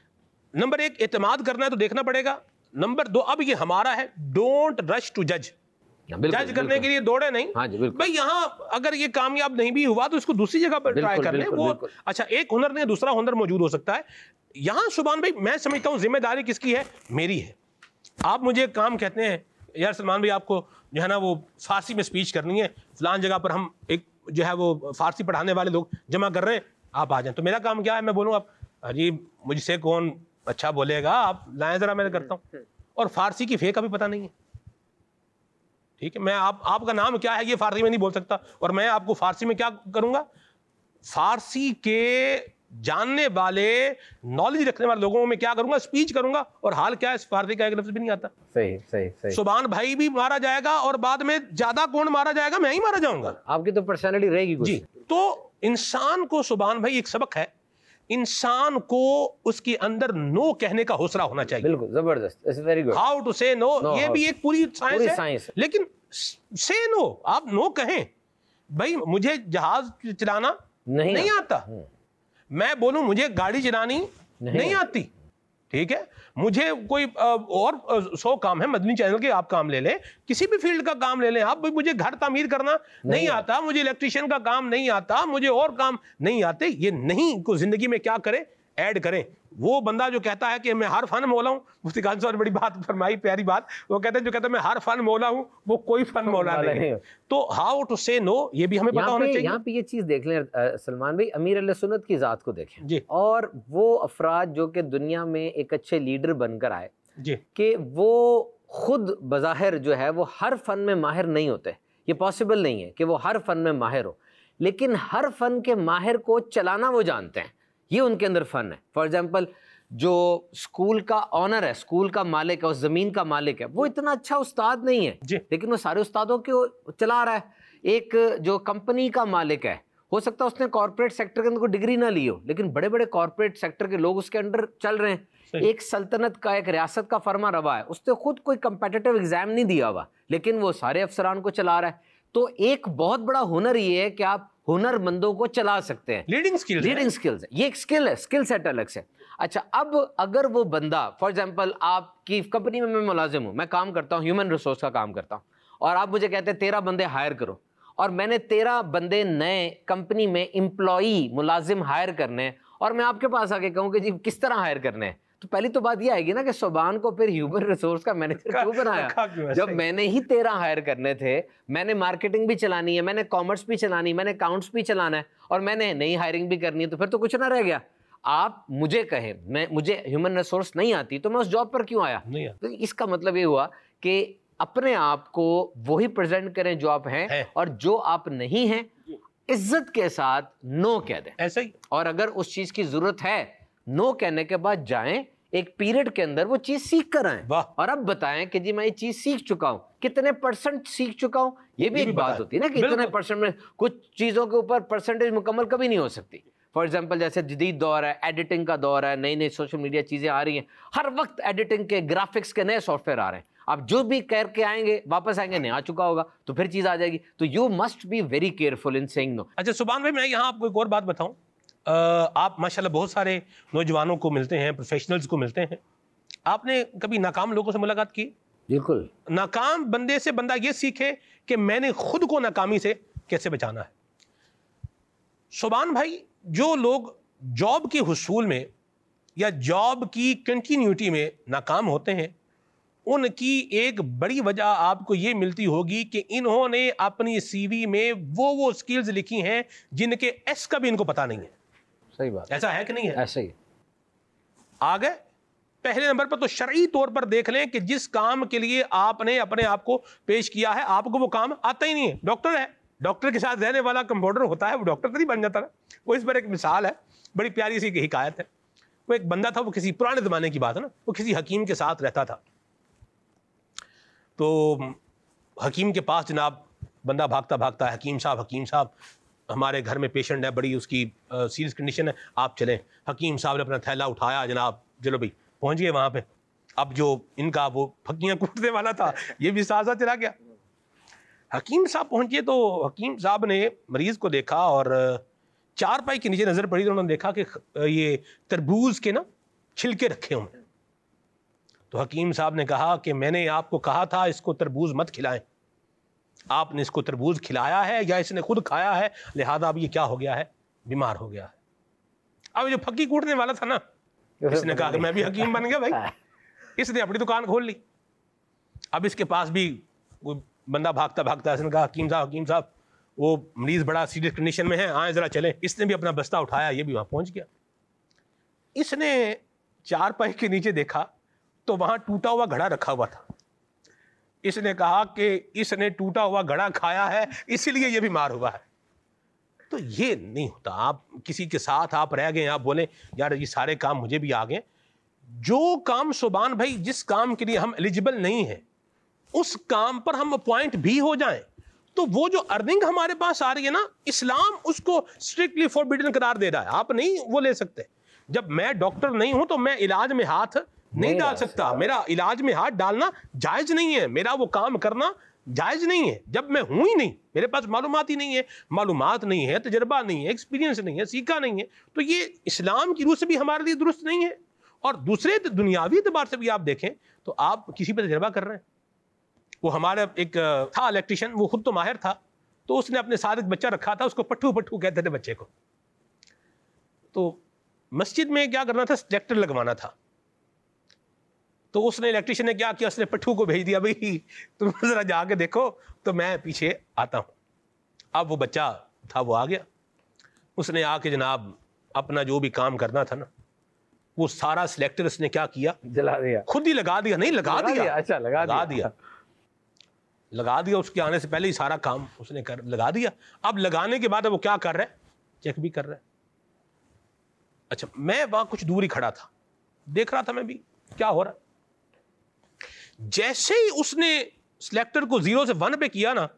نمبر ایک اعتماد کرنا ہے تو دیکھنا پڑے گا. نمبر دو اب یہ ہمارا ہے ڈونٹ رش ٹو جج, جج کرنے کے لیے دوڑے نہیں بھائی. یہاں اگر یہ کامیاب نہیں بھی ہوا تو اس کو دوسری جگہ پر ٹرائی کر لیں. وہ اچھا ایک ہنر نہیں دوسرا ہنر موجود ہو سکتا ہے. یہاں سبحان بھائی میں سمجھتا ہوں ذمہ داری کس کی ہے, میری ہے. آپ مجھے ایک کام کہتے ہیں یار سلمان بھائی آپ کو جو ہے نا وہ فارسی میں سپیچ کرنی ہے, فلان جگہ پر ہم ایک جو ہے وہ فارسی پڑھانے والے لوگ جمع کر رہے ہیں, آپ آ جائیں. تو میرا کام کیا ہے, میں بولوں آپ جی مجھ سے کون اچھا بولے گا, آپ لائیں ذرا, میں کرتا ہوں. اور فارسی کی فے کا بھی پتہ نہیں ہے, ٹھیک ہے. میں آپ آپ کا نام کیا ہے یہ فارسی میں نہیں بول سکتا, اور میں آپ کو فارسی میں کیا کروں گا, فارسی کے جاننے والے نالج رکھنے والے لوگوں میں کیا کروں گا, اسپیچ کروں گا. اور حال کیا ہے, اس فارسی کا ایک لفظ بھی نہیں آتا. صحیح صحیح صحیح. سبحان بھائی بھی مارا جائے گا اور بعد میں زیادہ کون مارا جائے گا, میں ہی مارا جاؤں گا. آپ کی تو پرسنالٹی رہے گی. جی تو انسان کو سبحان بھائی ایک سبق ہے, انسان کو اس کے اندر نو کہنے کا حوصلہ ہونا چاہیے. بالکل زبردست, ویری گڈ. ہاؤ ٹو سے نو, یہ بھی ایک پوری سائنس ہے. لیکن سے نو, آپ نو کہیں بھائی مجھے جہاز چلانا نہیں آتا, میں بولوں مجھے گاڑی چلانی نہیں آتی, ٹھیک ہے. مجھے کوئی اور سو کام ہے, مدنی چینل کے آپ کام لے لیں, کسی بھی فیلڈ کا کام لے لیں آپ, مجھے گھر تعمیر کرنا نہیں آتا, مجھے الیکٹریشین کا کام نہیں آتا, مجھے اور کام نہیں آتے. یہ نہیں کو زندگی میں کیا کریں, ایڈ کریں. وہ بندہ جو کہتا ہے کہ میں ہر فن مولا ہوں, مفتی قاسم صاحب نے بڑی بات فرمائی, پیاری بات. وہ کہتے ہیں جو کہتا ہے میں ہر فن مولا ہوں, وہ کوئی فن مولا نہیں. تو ہاؤ ٹو سے نو یہ بھی ہمیں پتہ ہونا چاہیے. یہاں پہ یہ چیز دیکھ لیں سلمان بھائی, امیر اہل سنت کی ذات کو دیکھیں جی, اور وہ افراد جو کہ دنیا میں ایک اچھے لیڈر بن کر آئے جی, کہ وہ خود بظاہر جو ہے وہ ہر فن میں ماہر نہیں ہوتے. یہ پاسبل نہیں ہے کہ وہ ہر فن میں ماہر ہو, لیکن ہر فن کے ماہر کو چلانا وہ جانتے ہیں, یہ ان کے اندر فن ہے. فار ایگزامپل جو اسکول کا آنر ہے, اسکول کا مالک ہے, اس زمین کا مالک ہے, وہ اتنا اچھا استاد نہیں ہے جی, لیکن وہ سارے استادوں کو چلا رہا ہے. ایک جو کمپنی کا مالک ہے, ہو سکتا ہے اس نے کارپوریٹ سیکٹر کے اندر کوئی ڈگری نہ لی ہو, لیکن بڑے بڑے کارپوریٹ سیکٹر کے لوگ اس کے انڈر چل رہے ہیں. ایک سلطنت کا, ایک ریاست کا فرما روا ہے, اس نے خود کوئی کمپیٹیٹیو ایگزام نہیں دیا ہوا, لیکن وہ سارے افسران کو چلا رہا ہے. تو ایک بہت بڑا ہنر یہ ہے کہ آپ ہنر مندوں کو چلا سکتے ہیں. لیڈنگ سکلز, لیڈنگ سکلز, یہ ایک سکل ہے, سکل سیٹ الگ سے. اچھا اب اگر وہ بندہ فار ایگزامپل آپ کی کمپنی میں میں ملازم ہوں, میں کام کرتا ہوں, ہیومن ریسورس کا کام کرتا ہوں, اور آپ مجھے کہتے ہیں تیرہ بندے ہائر کرو, اور میں نے تیرہ بندے نئے کمپنی میں امپلائی ملازم ہائر کرنے ہیں, اور میں آپ کے پاس آ کے کہوں کہ جی کس طرح ہائر کرنے ہیں, تو پہلی تو بات یہ آئے گی نا کہ سبحان کو پھر ہیومن ریسورس کا مینیجر کیوں بنایا, جب میں نے ہی تیرہ ہائر کرنے تھے, میں نے مارکیٹنگ بھی چلانی ہے, میں نے کامرس بھی چلانی, میں نے اکاؤنٹس بھی چلانا ہے, اور میں نے نئی ہائرنگ بھی کرنی ہے, تو پھر تو کچھ نہ رہ گیا. آپ مجھے کہیں میں مجھے ہیومن ریسورس نہیں آتی تو میں اس جاب پر کیوں آیا؟ تو اس کا مطلب یہ ہوا کہ اپنے آپ کو وہی پریزنٹ کریں جو آپ ہیں, اور جو آپ نہیں ہیں عزت کے ساتھ نو کہہ دیں. ایسا ہی, اور اگر اس چیز کی ضرورت ہے نو کہنے کے بعد جائیں, ایک پیریڈ کے اندر وہ چیز سیکھ کر آئیں اور اب بتائیں کہ جی میں یہ چیز سیکھ چکا ہوں, کتنے پرسنٹ سیکھ چکا ہوں, یہ بھی ایک بات ہوتی ہے نا کہ کتنے پرسنٹ میں. کچھ چیزوں کے اوپر پرسنٹیج مکمل کبھی نہیں ہو سکتی. فار ایگزامپل جیسے جدید دور ہے, ایڈیٹنگ کا دور ہے, نئی نئی سوشل میڈیا چیزیں آ رہی ہیں, ہر وقت ایڈیٹنگ کے گرافکس کے نئے سافٹ ویئر آ رہے ہیں. آپ جو بھی کر کے آئیں گے واپس آئیں گے نہیں آ چکا ہوگا تو پھر چیز آ جائے گی. تو you must be very careful in saying no. اچھا سبحان بھائی, میں یہاں آپ کو ایک اور بات بتاؤں. آپ ماشاءاللہ بہت سارے نوجوانوں کو ملتے ہیں, پروفیشنلز کو ملتے ہیں. آپ نے کبھی ناکام لوگوں سے ملاقات کی؟ بالکل. ناکام بندے سے بندہ یہ سیکھے کہ میں نے خود کو ناکامی سے کیسے بچانا ہے. سبحان بھائی, جو لوگ جاب کے حصول میں یا جاب کی کنٹینیوٹی میں ناکام ہوتے ہیں, ان کی ایک بڑی وجہ آپ کو یہ ملتی ہوگی کہ انہوں نے اپنی سی وی میں وہ وہ سکلز لکھی ہیں جن کے ایس کا بھی ان کو پتا نہیں ہے. صحیح بات. ایسا ہے کہ نہیں ہے؟ ایسے ہی. آگے پہلے نمبر پر تو شرعی طور پر دیکھ لیں کہ جس کام کے لیے آپ نے اپنے آپ کو پیش کیا ہے آپ کو وہ کام آتا ہی نہیں ہے. ڈاکٹر ہے, ڈاکٹر کے ساتھ رہنے والا کمپاؤنڈر ہوتا ہے, وہ ڈاکٹر تو نہیں بن جاتا نا. وہ اس پر ایک مثال ہے, بڑی پیاری سی حکایت ہے. وہ ایک بندہ تھا, وہ کسی پرانے زمانے کی بات ہے نا, وہ کسی حکیم کے ساتھ رہتا تھا. تو حکیم کے پاس جناب بندہ بھاگتا بھاگتا ہے, حکیم صاحب حکیم صاحب ہمارے گھر میں پیشنٹ ہے, بڑی اس کی سیریس کنڈیشن ہے, آپ چلیں. حکیم صاحب نے اپنا تھیلا اٹھایا, جناب چلو بھائی پہنچ گئے وہاں پہ. اب جو ان کا وہ پھکیاں کوٹنے والا تھا یہ بھی ساتھ ساتھ چلا گیا. حکیم صاحب پہنچے تو حکیم صاحب نے مریض کو دیکھا اور چار پائی کے نیچے نظر پڑی تو انہوں نے دیکھا کہ یہ تربوز کے نا چھلکے رکھے ہوئے. تو حکیم صاحب نے کہا کہ میں نے آپ کو کہا تھا اس کو تربوز مت کھلائیں, آپ نے اس کو تربوز کھلایا ہے یا اس نے خود کھایا ہے, لہذا اب یہ کیا ہو گیا ہے, بیمار ہو گیا ہے. اب جو پھکی کوٹنے والا تھا نا, اس نے کہا کہ میں بھی حکیم بن گیا بھائی. اس نے اپنی دکان کھول لی. اب اس کے پاس بھی کوئی بندہ بھاگتا بھاگتا, اس نے کہا حکیم صاحب حکیم صاحب وہ مریض بڑا سیریس کنڈیشن میں ہے, آئیں ذرا چلیں. اس نے بھی اپنا بستہ اٹھایا, یہ بھی وہاں پہنچ گیا. اس نے چار پائی کے نیچے دیکھا تو وہاں ٹوٹا ہوا گھڑا رکھا ہوا تھا. اس نے کہا کہ اس نے ٹوٹا ہوا گھڑا کھایا ہے اسی لیے یہ بیمار ہوا ہے. تو یہ نہیں ہوتا. آپ کسی کے ساتھ آپ رہ گئے, آپ بولیں یار یہ سارے کام مجھے بھی آ گئے. جو کام سبحان بھائی جس کام کے لیے ہم ایلیجیبل نہیں ہیں اس کام پر ہم اپوائنٹ بھی ہو جائیں تو وہ جو ارننگ ہمارے پاس آ رہی ہے نا, اسلام اس کو اسٹرکٹلی فوربیڈن قرار دے رہا ہے. آپ نہیں وہ لے سکتے. جب میں ڈاکٹر نہیں ہوں تو میں علاج میں ہاتھ نہیں ڈال سکتا. میرا علاج میں ہاتھ ڈالنا جائز نہیں ہے, میرا وہ کام کرنا جائز نہیں ہے جب میں ہوں ہی نہیں, میرے پاس معلومات ہی نہیں ہے, معلومات نہیں ہے, تجربہ نہیں ہے, ایکسپیرینس نہیں ہے, سیکھا نہیں ہے. تو یہ اسلام کی روح سے بھی ہمارے لیے درست نہیں ہے. اور دوسرے دنیاوی اعتبار سے بھی آپ دیکھیں تو آپ کسی پہ تجربہ کر رہے ہیں. وہ ہمارا ایک تھا الیکٹریشین, وہ خود تو ماہر تھا, تو اس نے اپنے ساتھ ایک بچہ رکھا تھا, اس کو پٹھو پٹھو کہتے تھے بچے کو. تو مسجد میں کیا کرنا تھا, سلیکٹر لگوانا تھا. تو اس نے الیکٹریشین نے کیا کیا, اس نے پٹھو کو بھیج دیا, بھائی تم ذرا جا کے دیکھو تو میں پیچھے آتا ہوں. اب وہ بچہ تھا وہ آ گیا. اس نے آ کے جناب اپنا جو بھی کام کرنا تھا نا وہ سارا سلیکٹر اس نے کیا کیا, جلا دیا, خود ہی لگا دیا. نہیں لگا دیا, اچھا لگا دیا لگا دیا اس کے آنے سے پہلے ہی سارا کام اس نے کر لگا دیا. اب لگانے کے بعد وہ کیا کر رہا ہے, چیک بھی کر رہا ہے. اچھا میں وہاں کچھ دور ہی کھڑا تھا, دیکھ رہا تھا میں بھی کیا ہو رہا ہے. جیسے ہی اس نے سلیکٹر کو زیرو سے ون پہ کیا نا,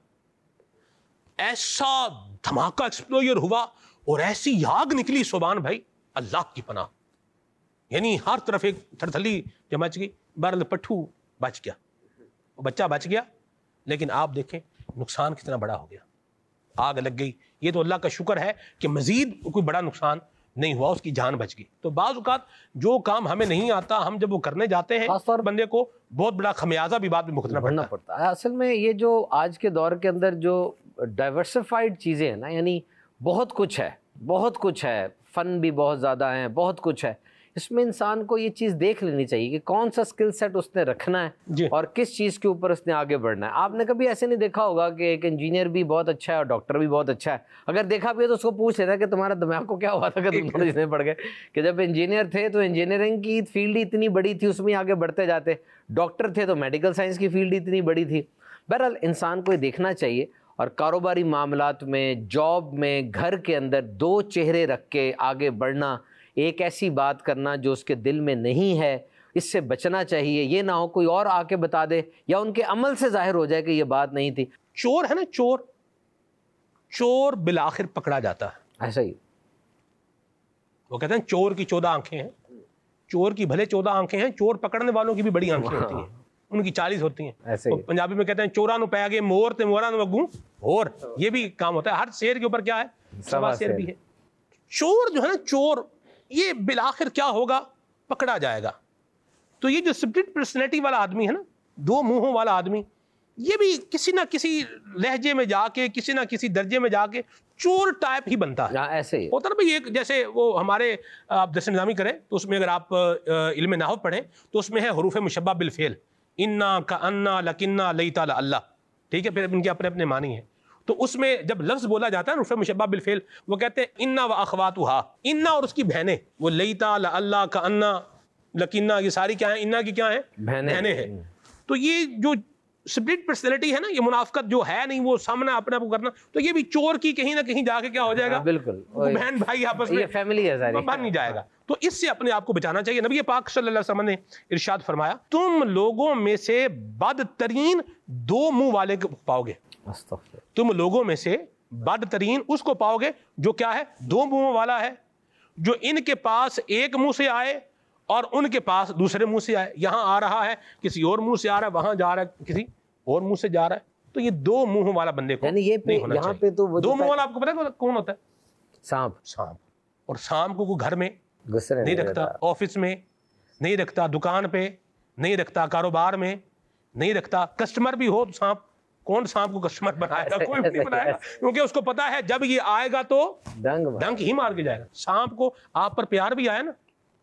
ایسا دھماکہ ایکسپلوژر ہوا اور ایسی آگ نکلی سبحان بھائی, اللہ کی پناہ. یعنی ہر طرف ایک تھرتھلی جو مچ گئی. بہرحال پٹھو بچ گیا, بچہ بچ گیا, لیکن آپ دیکھیں نقصان کتنا بڑا ہو گیا. آگ لگ گئی. یہ تو اللہ کا شکر ہے کہ مزید کوئی بڑا نقصان نہیں ہوا, اس کی جان بچ گئی. تو بعض اوقات جو کام ہمیں نہیں آتا ہم جب وہ کرنے جاتے ہیں خاص طور بندے کو بہت بڑا خمیازہ بھی بعد میں بھگتنا بڑھنا پڑتا ہے. اصل میں یہ جو آج کے دور کے اندر جو ڈائیورسفائڈ چیزیں ہیں نا, یعنی بہت کچھ ہے, بہت کچھ ہے, فن بھی بہت زیادہ ہیں, بہت کچھ ہے. اس میں انسان کو یہ چیز دیکھ لینی چاہیے کہ کون سا سکل سیٹ اس نے رکھنا ہے جی. اور کس چیز کے اوپر اس نے آگے بڑھنا ہے. آپ نے کبھی ایسے نہیں دیکھا ہوگا کہ ایک انجینئر بھی بہت اچھا ہے اور ڈاکٹر بھی بہت اچھا ہے. اگر دیکھا بھی ہے تو اس کو پوچھ لینا کہ تمہارا دماغ کو کیا ہوا تھا کہ تم دونوں جتنے پڑھ گئے, کہ جب انجینئر تھے تو انجینئرنگ کی فیلڈ اتنی بڑی تھی, اس میں آگے بڑھتے جاتے. ڈاکٹر تھے تو میڈیکل سائنس کی فیلڈ اتنی بڑی تھی. بہرحال انسان کو یہ دیکھنا چاہیے, اور کاروباری معاملات میں, جاب میں, گھر کے اندر دو چہرے رکھ کے آگے بڑھنا, ایک ایسی بات کرنا جو اس کے دل میں نہیں ہے، اس سے بچنا چاہیے. یہ نہ ہو کوئی اور آ کے بتا دے یا ان کے عمل سے ظاہر ہو جائے کہ یہ بات نہیں تھی. چور ہے نا، چور چور بالآخر پکڑا جاتا ہے. ایسا ہی وہ کہتے ہیں چور کی چودہ آنکھیں ہیں. چور کی بھلے چودہ آنکھیں ہیں، چور پکڑنے والوں کی بھی بڑی آنکھیں ہوتی ہیں، ان کی چالیس ہوتی ہیں. ایسے ہی پنجابی میں کہتے ہیں چوراں نو پے گئے مور تے موراں نو اگوں اور، یہ بھی کام ہوتا ہے. ہر شیر کے اوپر کیا ہے؟ سوا شیر بھی ہے. چور جو ہے نا، چور یہ بالآخر کیا ہوگا؟ پکڑا جائے گا. تو یہ جو سپلٹ پرسنالٹی والا آدمی ہے نا، دو منہوں والا آدمی، یہ بھی کسی نہ کسی لہجے میں جا کے، کسی نہ کسی درجے میں جا کے چور ٹائپ ہی بنتا ہے. ایسے ہی ہوتا نا بھائی، ایک جیسے وہ ہمارے آپ درس نظامی کریں تو اس میں اگر آپ علم نحو پڑھیں تو اس میں ہے حروف مشبہ بالفعل، انا کا انا لکنا لیتا اللہ. ٹھیک ہے، پھر ان کے اپنے اپنے معنی ہیں. تو اس میں جب لفظ بولا جاتا ہے حروف مشبہ بالفعل، وہ کہتے ہیں انا و اخواتھا، انا اور اس کی بہنیں، وہ لیتا اللہ کا انا لکنا، یہ ساری کیا ہیں؟ انا کی کیا ہیں؟ بہنیں ہیں. تو یہ جو سپلٹ پرسنالٹی ہے نا، یہ منافقت جو ہے نہیں، وہ سامنے اپنے آپ کو کرنا، تو یہ بھی چور کی کہیں نہ کہیں جا کے کیا ہو جائے گا؟ بالکل بہن بھائی آپس میں، یہ فیملی ہے ساری، بن نہیں جائے گا. تو اس سے اپنے آپ کو بچانا چاہیے. نبی پاک صلی اللہ علیہ وسلم نے ارشاد فرمایا، تم لوگوں میں سے بدترین دو منہ والے کو پاؤ گے. تم لوگوں میں سے بدترین اس کو پاؤ گے جو کیا ہے؟ دو منہ والا ہے، جو ان کے پاس ایک منہ سے آئے اور ان کے پاس دوسرے منہ سے آئے. یہاں آ رہا ہے کسی اور منہ سے آ رہا ہے، وہاں جا رہا ہے کسی اور منہ سے جا رہا ہے. تو یہ دو منہ والا بندے کو یعنی یہ نہیں ہونا یہاں چاہیے. پہ تو دو منہ والا آپ کو پتہ ہے کون ہوتا ہے؟ سانپ. سانپ. اور سانپ کو کوئی گھر میں گھسنے نہیں رکھتا، آفس میں نہیں رکھتا، دکان پہ نہیں رکھتا، کاروبار میں نہیں رکھتا. کسٹمر بھی ہو تو سانپ، کون سانپ کو کسٹمر بنائے گا؟ کوئی نہیں بنائے گا، کیونکہ اس کو پتا ہے جب یہ آئے گا تو ڈنگ ڈنک ہی مار کے جائے گا. سانپ کو آپ پر پیار بھی آیا نا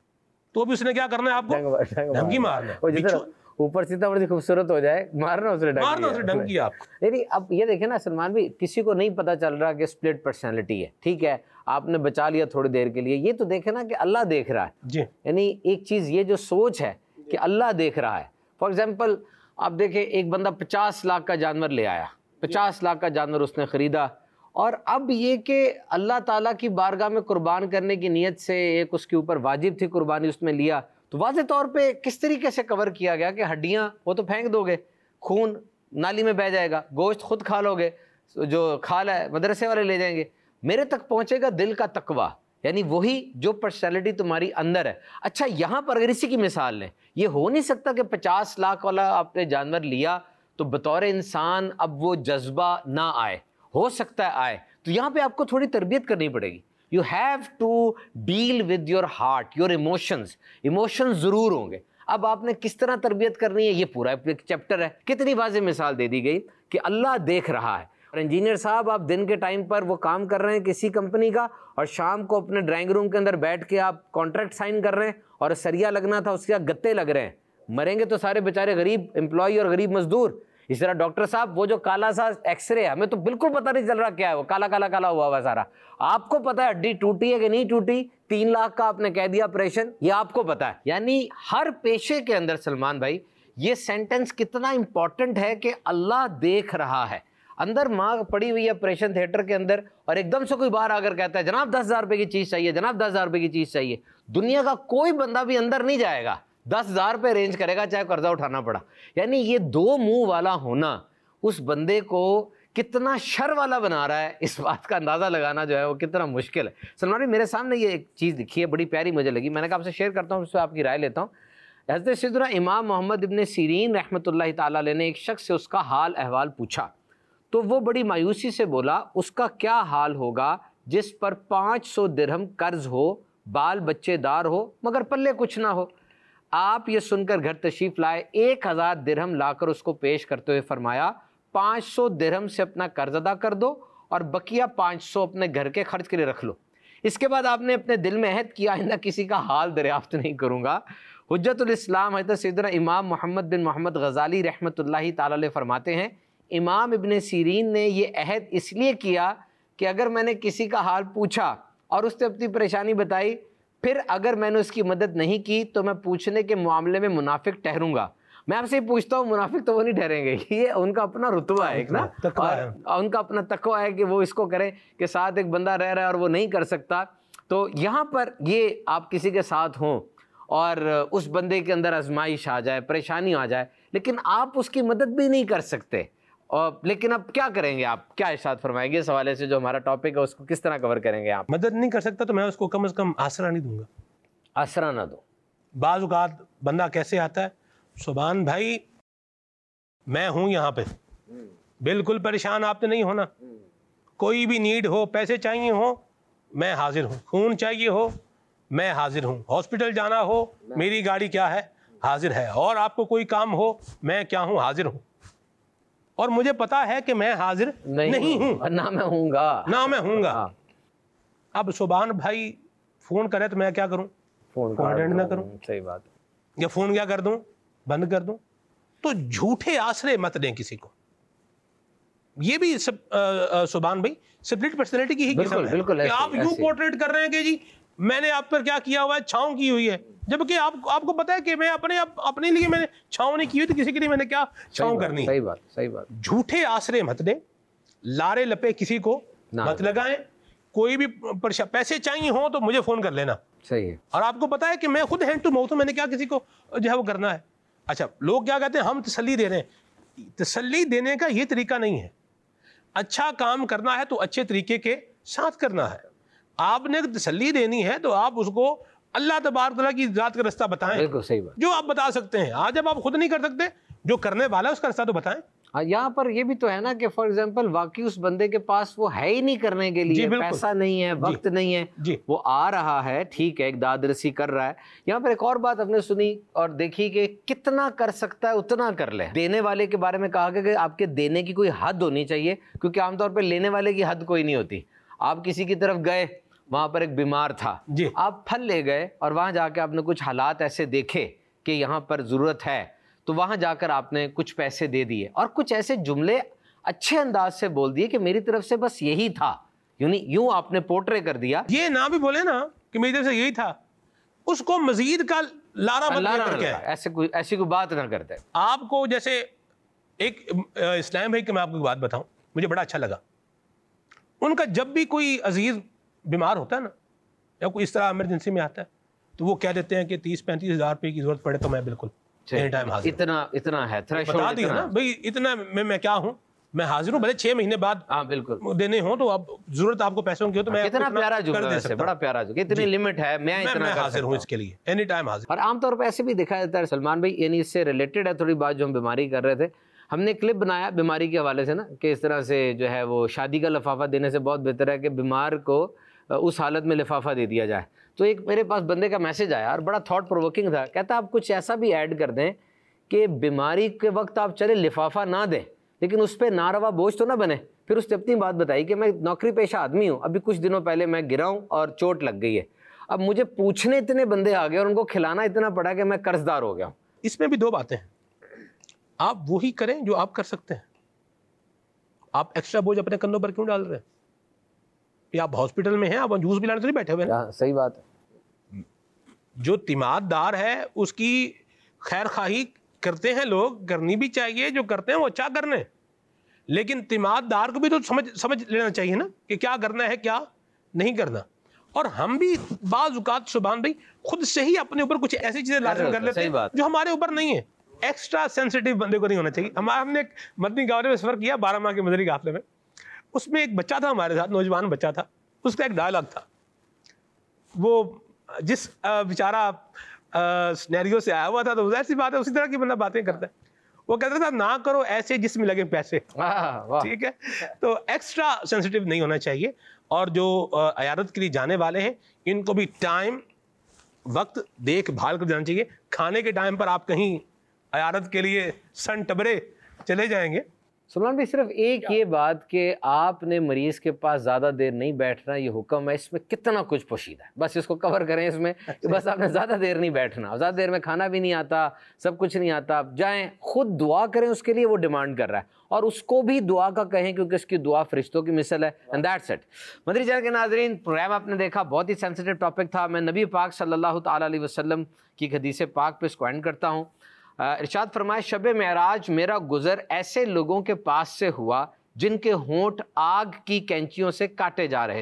تو بھی اس نے کیا کرنا ہے؟ آپ کو ڈنک ہی مارنا ہے. اوپر سے بڑی خوبصورت ہو جائے، مارنا اسے ڈنگ، مارنا اسے ڈنک. آپ یعنی اب یہ دیکھیں نا سلمان بھی، کسی کو نہیں پتا چل رہا کہ سپلٹ پرسنالٹی ہے. ٹھیک ہے، آپ نے بچا لیا تھوڑی دیر کے لیے. یہ تو دیکھیں نا کہ اللہ دیکھ رہا ہے. جی. یعنی ایک چیز یہ جو سوچ ہے کہ اللہ دیکھ رہا ہے. فار ایگزامپل آپ دیکھیں، ایک بندہ پچاس لاکھ کا جانور لے آیا، پچاس لاکھ کا جانور اس نے خریدا، اور اب یہ کہ اللہ تعالیٰ کی بارگاہ میں قربان کرنے کی نیت سے ایک اس کے اوپر واجب تھی قربانی، اس میں لیا. تو واضح طور پہ کس طریقے سے کور کیا گیا کہ ہڈیاں وہ تو پھینک دو گے، خون نالی میں بہہ جائے گا، گوشت خود کھا لو گے، جو کھالا ہے مدرسے والے لے جائیں گے. میرے تک پہنچے گا دل کا تقویٰ، یعنی وہی جو پرسنالٹی تمہاری اندر ہے. اچھا یہاں پر اگر اسی کی مثال لیں، یہ ہو نہیں سکتا کہ پچاس لاکھ والا آپ نے جانور لیا تو بطور انسان اب وہ جذبہ نہ آئے. ہو سکتا ہے آئے. تو یہاں پہ آپ کو تھوڑی تربیت کرنی پڑے گی. You have to deal with your heart, your emotions. Emotions ضرور ہوں گے. اب آپ نے کس طرح تربیت کرنی ہے، یہ پورا ایک چیپٹر ہے. کتنی واضح مثال دے دی گئی کہ اللہ دیکھ رہا ہے. اور انجینئر صاحب آپ دن کے ٹائم پر وہ کام کر رہے ہیں کسی کمپنی کا، اور شام کو اپنے ڈرائنگ روم کے اندر بیٹھ کے آپ کانٹریکٹ سائن کر رہے ہیں، اور سریا لگنا تھا اس کے گتے لگ رہے ہیں. مریں گے تو سارے بیچارے غریب امپلائی اور غریب مزدور. اس طرح ڈاکٹر صاحب وہ جو کالا سا ایکس رے ہے، ہمیں تو بالکل پتہ نہیں چل رہا کیا ہے، وہ کالا کالا کالا ہوا ہوا سارا. آپ کو پتا ہے ہڈی ٹوٹی ہے کہ نہیں ٹوٹی، تین لاکھ کا آپ نے کہہ دیا آپریشن، یہ آپ کو پتا ہے. یعنی ہر پیشے کے اندر سلمان بھائی یہ سینٹنس کتنا امپورٹنٹ ہے کہ اللہ دیکھ رہا ہے. اندر ماں پڑی ہوئی ہے آپریشن تھیٹر کے اندر، اور ایک دم سے کوئی باہر آ کر کہتا ہے جناب دس ہزار روپے کی چیز چاہیے، جناب دس ہزار روپے کی چیز چاہیے. دنیا کا کوئی بندہ بھی اندر نہیں جائے گا، دس ہزار پہ رینج کرے گا چاہے قرضہ اٹھانا پڑا. یعنی یہ دو منہ والا ہونا اس بندے کو کتنا شر والا بنا رہا ہے، اس بات کا اندازہ لگانا جو ہے وہ کتنا مشکل ہے. سلمان میرے سامنے یہ ایک چیز لکھی ہے، بڑی پیاری مجھے لگی، میں نے کہا آپ سے شیئر کرتا ہوں، اس سے آپ کی رائے لیتا ہوں. حضرت سیدنا امام محمد ابن سیرین رحمۃ اللہ تعالیٰ علیہ نے ایک شخص سے اس کا حال احوال پوچھا، تو وہ بڑی مایوسی سے بولا اس کا کیا حال ہوگا جس پر پانچ سو درہم قرض ہو، بال بچے دار ہو مگر پلے کچھ نہ ہو. آپ یہ سن کر گھر تشریف لائے، ایک ہزار درہم لا کر اس کو پیش کرتے ہوئے فرمایا پانچ سو درہم سے اپنا قرض ادا کر دو اور بقیہ پانچ سو اپنے گھر کے خرچ کے لیے رکھ لو. اس کے بعد آپ نے اپنے دل میں عہد کیا آئندہ کسی کا حال دریافت نہیں کروں گا. حجت الاسلام حضرت سیدنا امام محمد بن محمد غزالی رحمۃ اللہ تعالی علیہ فرماتے ہیں، امام ابن سیرین نے یہ عہد اس لیے کیا کہ اگر میں نے کسی کا حال پوچھا اور اس نے اپنی پریشانی بتائی، پھر اگر میں نے اس کی مدد نہیں کی تو میں پوچھنے کے معاملے میں منافق ٹھہروں گا. میں آپ سے ہی پوچھتا ہوں، منافق تو وہ نہیں ٹھہریں گے، یہ ان کا اپنا رتبہ ہے ایک نا، اور ان کا اپنا تقویٰ ہے کہ وہ اس کو کریں کہ ساتھ ایک بندہ رہ رہا ہے اور وہ نہیں کر سکتا. تو یہاں پر یہ آپ کسی کے ساتھ ہوں اور اس بندے کے اندر آزمائش آ جائے, پریشانی آ جائے, لیکن آپ اس کی مدد بھی نہیں کر سکتے, اور لیکن اب کیا کریں گے آپ؟ کیا ارشاد فرمائیں گے اس حوالے سے؟ جو ہمارا ٹاپک ہے اس کو کس طرح کور کریں گے آپ؟ مدد نہیں کر سکتا تو میں اس کو کم از کم آسرا نہیں دوں گا. آسرا نہ دو. بعض اوقات بندہ کیسے آتا ہے, سبحان بھائی میں ہوں یہاں پہ, بالکل پریشان آپ نے نہیں ہونا, کوئی بھی نیڈ ہو, پیسے چاہیے ہو میں حاضر ہوں, خون چاہیے ہو میں حاضر ہوں, ہاسپٹل جانا ہو میری گاڑی کیا ہے حاضر ہے, اور آپ کو کوئی کام ہو میں کیا ہوں حاضر ہوں, اور مجھے پتا ہے کہ میں حاضر نہیں ہوں, نہ میں ہوں گا نہ میں ہوں گا. اب سبحان بھائی فون کرے تو میں کیا کروں؟ فون اٹینڈ نہ کروں. صحیح بات ہے. یا فون کیا کر دوں؟ بند کر دوں. تو جھوٹے آسرے مت دیں کسی کو. یہ بھی سبحان بھائی سپلٹ پرسنالٹی کی ہی قسم ہے کہ آپ یوں پورٹریٹ کر رہے ہیں کہ جی میں نے آپ پر کیا کیا ہوا ہے, چھاؤں کی ہوئی ہے, جبکہ آپ آپ کو پتا ہے کہ میں اپنے اپنے لیے میں نے چھاؤں نہیں کی ہوئی, تو کسی کے لیے میں نے کیا چھاؤں کرنی ہے. صحیح بات, صحیح بات. جھوٹے آسرے مت دیں, لارے لپے کسی کو مت لگائیں. کوئی بھی پیسے چاہیے ہوں تو مجھے فون کر لینا. صحیح ہے. اور آپ کو پتا ہے کہ میں خود ہینڈ ٹو ماؤتھ ہوں, میں نے کیا کسی کو جو ہے وہ کرنا ہے. اچھا لوگ کیا کہتے ہیں ہم تسلی دے رہے ہیں, تسلی دینے کا یہ طریقہ نہیں ہے. اچھا کام کرنا ہے تو اچھے طریقے کے ساتھ کرنا ہے. آپ نے تسلی دینی ہے تو آپ اس کو اللہ تبارک تعالیٰ کی ذات کا رستہ بتائیں. بالکل صحیح بات. جو آپ بتا سکتے ہیں. آج جب آپ خود نہیں کر سکتے, جو کرنے والا ہے اس کا رستہ تو بتائیں. یہاں پر یہ بھی تو ہے نا کہ فار ایگزامپل واقعی اس بندے کے پاس وہ ہے ہی نہیں کرنے کے لیے, پیسہ نہیں ہے, وقت نہیں ہے, وہ آ رہا ہے ٹھیک ہے ایک داد رسی کر رہا ہے. یہاں پر ایک اور بات ہم نے سنی اور دیکھی کہ کتنا کر سکتا ہے اتنا کر لے. دینے والے کے بارے میں کہا کہ آپ کے دینے کی کوئی حد ہونی چاہیے, کیونکہ عام طور پہ لینے والے کی حد کوئی نہیں ہوتی. آپ کسی کی طرف گئے, وہاں پر ایک بیمار تھا, آپ پھل لے گئے اور وہاں جا کے آپ نے کچھ حالات ایسے دیکھے کہ یہاں پر ضرورت ہے, تو وہاں جا کر آپ نے کچھ پیسے دے دیے اور کچھ ایسے جملے اچھے انداز سے بول دیے کہ میری طرف سے بس یہی تھا, یعنی یوں آپ نے پورٹرے کر دیا. یہ نہ بھی بولے نا کہ میری طرف سے یہی تھا, اس کو مزید کا لارا مت کر کے ایسے کوئی ایسی کوئی بات نہ کرتے. آپ کو جیسے ایک اسلام بھائی کہ میں آپ کو ایک بات بتاؤں, مجھے بڑا اچھا لگا. ان کا جب بھی کوئی عزیز بیمار ہوتا ہے نا, یا کوئی اس طرح ایمرجنسی میں آتا ہے, تو وہ کہہ دیتے ہیں کہ تیس پینتیس ہزار روپے کی ضرورت پڑے تو میں بالکل اتنا اتنا ہے بتا دیا نا بھائی, اتنا میں میں کیا ہوں, میں حاضر ہوں. بھلے چھ مہینے بعد ہاں بالکل دینے ہوں, تو اب ضرورت آپ کو پیسوں کی ہو تو میں اتنا پیارا جملہ ہے, بڑا پیارا جملہ, اتنی لمٹ ہے, میں اتنا حاضر ہوں اس کے لیے اینی ٹائم حاضر. اور عام طور پہ ایسے بھی دیکھا جاتا ہے سلمان بھائی, یعنی اس سے ریلیٹڈ ہے تھوڑی بات جو ہم بیماری کر رہے تھے. ہم نے کلپ بنایا بیماری کے حوالے سے نا, کہ اس طرح سے جو ہے وہ شادی کا لفافہ دینے سے بہت بہتر ہے کہ بیمار کو اس حالت میں لفافہ دے دیا جائے. تو ایک میرے پاس بندے کا میسج آیا اور بڑا تھاٹ پرووکنگ تھا, کہتا آپ کچھ ایسا بھی ایڈ کر دیں کہ بیماری کے وقت آپ چلے لفافہ نہ دیں, لیکن اس پہ ناروا بوجھ تو نہ بنے. پھر اس نے اپنی بات بتائی کہ میں نوکری پیشہ آدمی ہوں, ابھی کچھ دنوں پہلے میں گرا ہوں اور چوٹ لگ گئی ہے, اب مجھے پوچھنے اتنے بندے آ گئے اور ان کو کھلانا اتنا پڑا کہ میں قرض دار ہو گیا ہوں. اس میں بھی دو باتیں ہیں, آپ وہی کریں جو آپ کر سکتے ہیں. آپ ایکسٹرا بوجھ اپنے کندھوں پر کیوں ڈال رہے ہیں؟ یا آپ ہاسپٹل میں ہیں, آپ جوس بھی لانے تو نہیں بیٹھے ہوئے ہیں. صحیح بات ہے. جو تیماد دار ہے اس کی خیر خواہی کرتے ہیں لوگ, کرنی بھی چاہیے, جو کرتے ہیں وہ اچھا کرنے, لیکن تیماد دار کو بھی تو سمجھ سمجھ لینا چاہیے نا کہ کیا کرنا ہے کیا نہیں کرنا. اور ہم بھی بعض اوقات سبحان بھائی خود سے ہی اپنے اوپر کچھ ایسی چیزیں لازم کر لیتے ہیں جو ہمارے اوپر نہیں ہے. ایکسٹرا سینسٹیو بندے کو نہیں ہونا چاہیے. ہمارا ہم نے ایک مدنی گاؤں میں سفر کیا بارہ ماہ کے مدنی قافلے میں, اس میں ایک بچہ تھا ہمارے ساتھ, نوجوان بچہ تھا, اس کا ایک ڈائلاگ تھا. وہ جس بیچارہ سینیریو سے آیا ہوا تھا تو ظاہر سی بات ہے اسی طرح کی بندہ باتیں کرتا ہے. وہ کہتا تھا نہ کرو ایسے جس میں لگے پیسے. ٹھیک ہے, تو ایکسٹرا سینسٹیو نہیں ہونا چاہیے. اور جو عیادت کے لیے جانے والے ہیں ان کو بھی ٹائم وقت دیکھ بھال کر جانا چاہیے. کھانے کے ٹائم پر آپ کہیں عیادت کے لیے سن ٹبرے چلے جائیں گے. سلمان بھائی صرف ایک یہ بات کہ آپ نے مریض کے پاس زیادہ دیر نہیں بیٹھنا, یہ حکم ہے, اس میں کتنا کچھ پوشیدہ ہے, بس اس کو کور کریں اس میں کہ بس آپ نے زیادہ دیر نہیں بیٹھنا, زیادہ دیر میں کھانا بھی نہیں آتا, سب کچھ نہیں آتا, جائیں خود دعا کریں اس کے لیے, وہ ڈیمانڈ کر رہا ہے, اور اس کو بھی دعا کا کہیں کیونکہ اس کی دعا فرشتوں کی مثل ہے. And that's it. مدری چینل کے ناظرین, پروگرام آپ نے دیکھا, بہت ہی سینسیٹیو ٹاپک تھا. میں نبی پاک صلی اللہ تعالیٰ علیہ وسلم کی حدیث پاک پہ اس کو اینڈ کرتا ہوں. ارشاد فرمائے, شب معراج میرا گزر ایسے لوگوں کے پاس سے ہوا جن کے ہونٹ آگ کی کینچیوں سے کاٹے جا رہے تھے.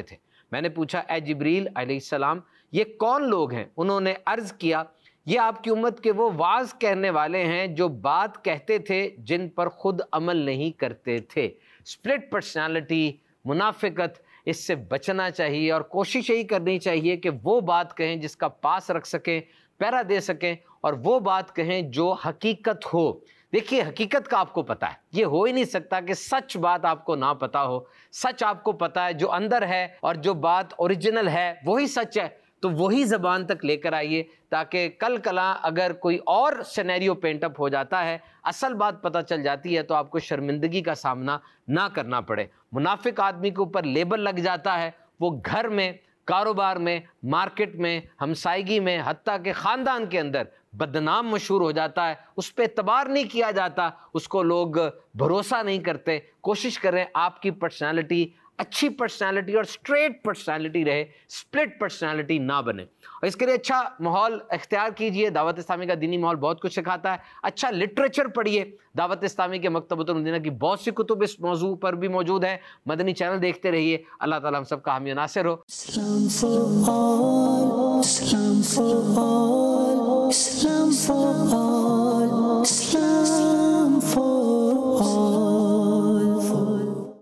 میں نے پوچھا اے جبریل علیہ السلام یہ کون لوگ ہیں؟ انہوں نے عرض کیا یہ آپ کی امت کے وہ واعظ کہنے والے ہیں جو بات کہتے تھے جن پر خود عمل نہیں کرتے تھے۔ سپلٹ پرسنالٹی، منافقت، اس سے بچنا چاہیے اور کوشش یہی کرنی چاہیے کہ وہ بات کہیں جس کا پاس رکھ سکیں، پیرا دے سکیں، اور وہ بات کہیں جو حقیقت ہو۔ دیکھیے حقیقت کا آپ کو پتہ ہے، یہ ہو ہی نہیں سکتا کہ سچ بات آپ کو نہ پتہ ہو۔ سچ آپ کو پتہ ہے، جو اندر ہے اور جو بات اوریجنل ہے وہی سچ ہے، تو وہی زبان تک لے کر آئیے تاکہ کل کلاں اگر کوئی اور سینیریو پینٹ اپ ہو جاتا ہے، اصل بات پتہ چل جاتی ہے، تو آپ کو شرمندگی کا سامنا نہ کرنا پڑے۔ منافق آدمی کے اوپر لیبل لگ جاتا ہے، وہ گھر میں، کاروبار میں، مارکیٹ میں، ہمسائیگی میں، حتیٰ کہ خاندان کے اندر بدنام مشہور ہو جاتا ہے، اس پہ اعتبار نہیں کیا جاتا، اس کو لوگ بھروسہ نہیں کرتے۔ کوشش کریں آپ کی پرسنالٹی اچھی پرسنالٹی اور اسٹریٹ پرسنالٹی رہے، سپلٹ پرسنالٹی نہ بنے، اور اس کے لیے اچھا ماحول اختیار کیجئے۔ دعوت اسلامی کا دینی ماحول بہت کچھ سکھاتا ہے، اچھا لٹریچر پڑھیے۔ دعوت اسلامی کے مکتبۃ المدینہ کی بہت سی کتب اس موضوع پر بھی موجود ہیں۔ مدنی چینل دیکھتے رہیے۔ اللہ تعالیٰ ہم سب کا حامی و ناصر ہو۔ Islam for all, Islam for all.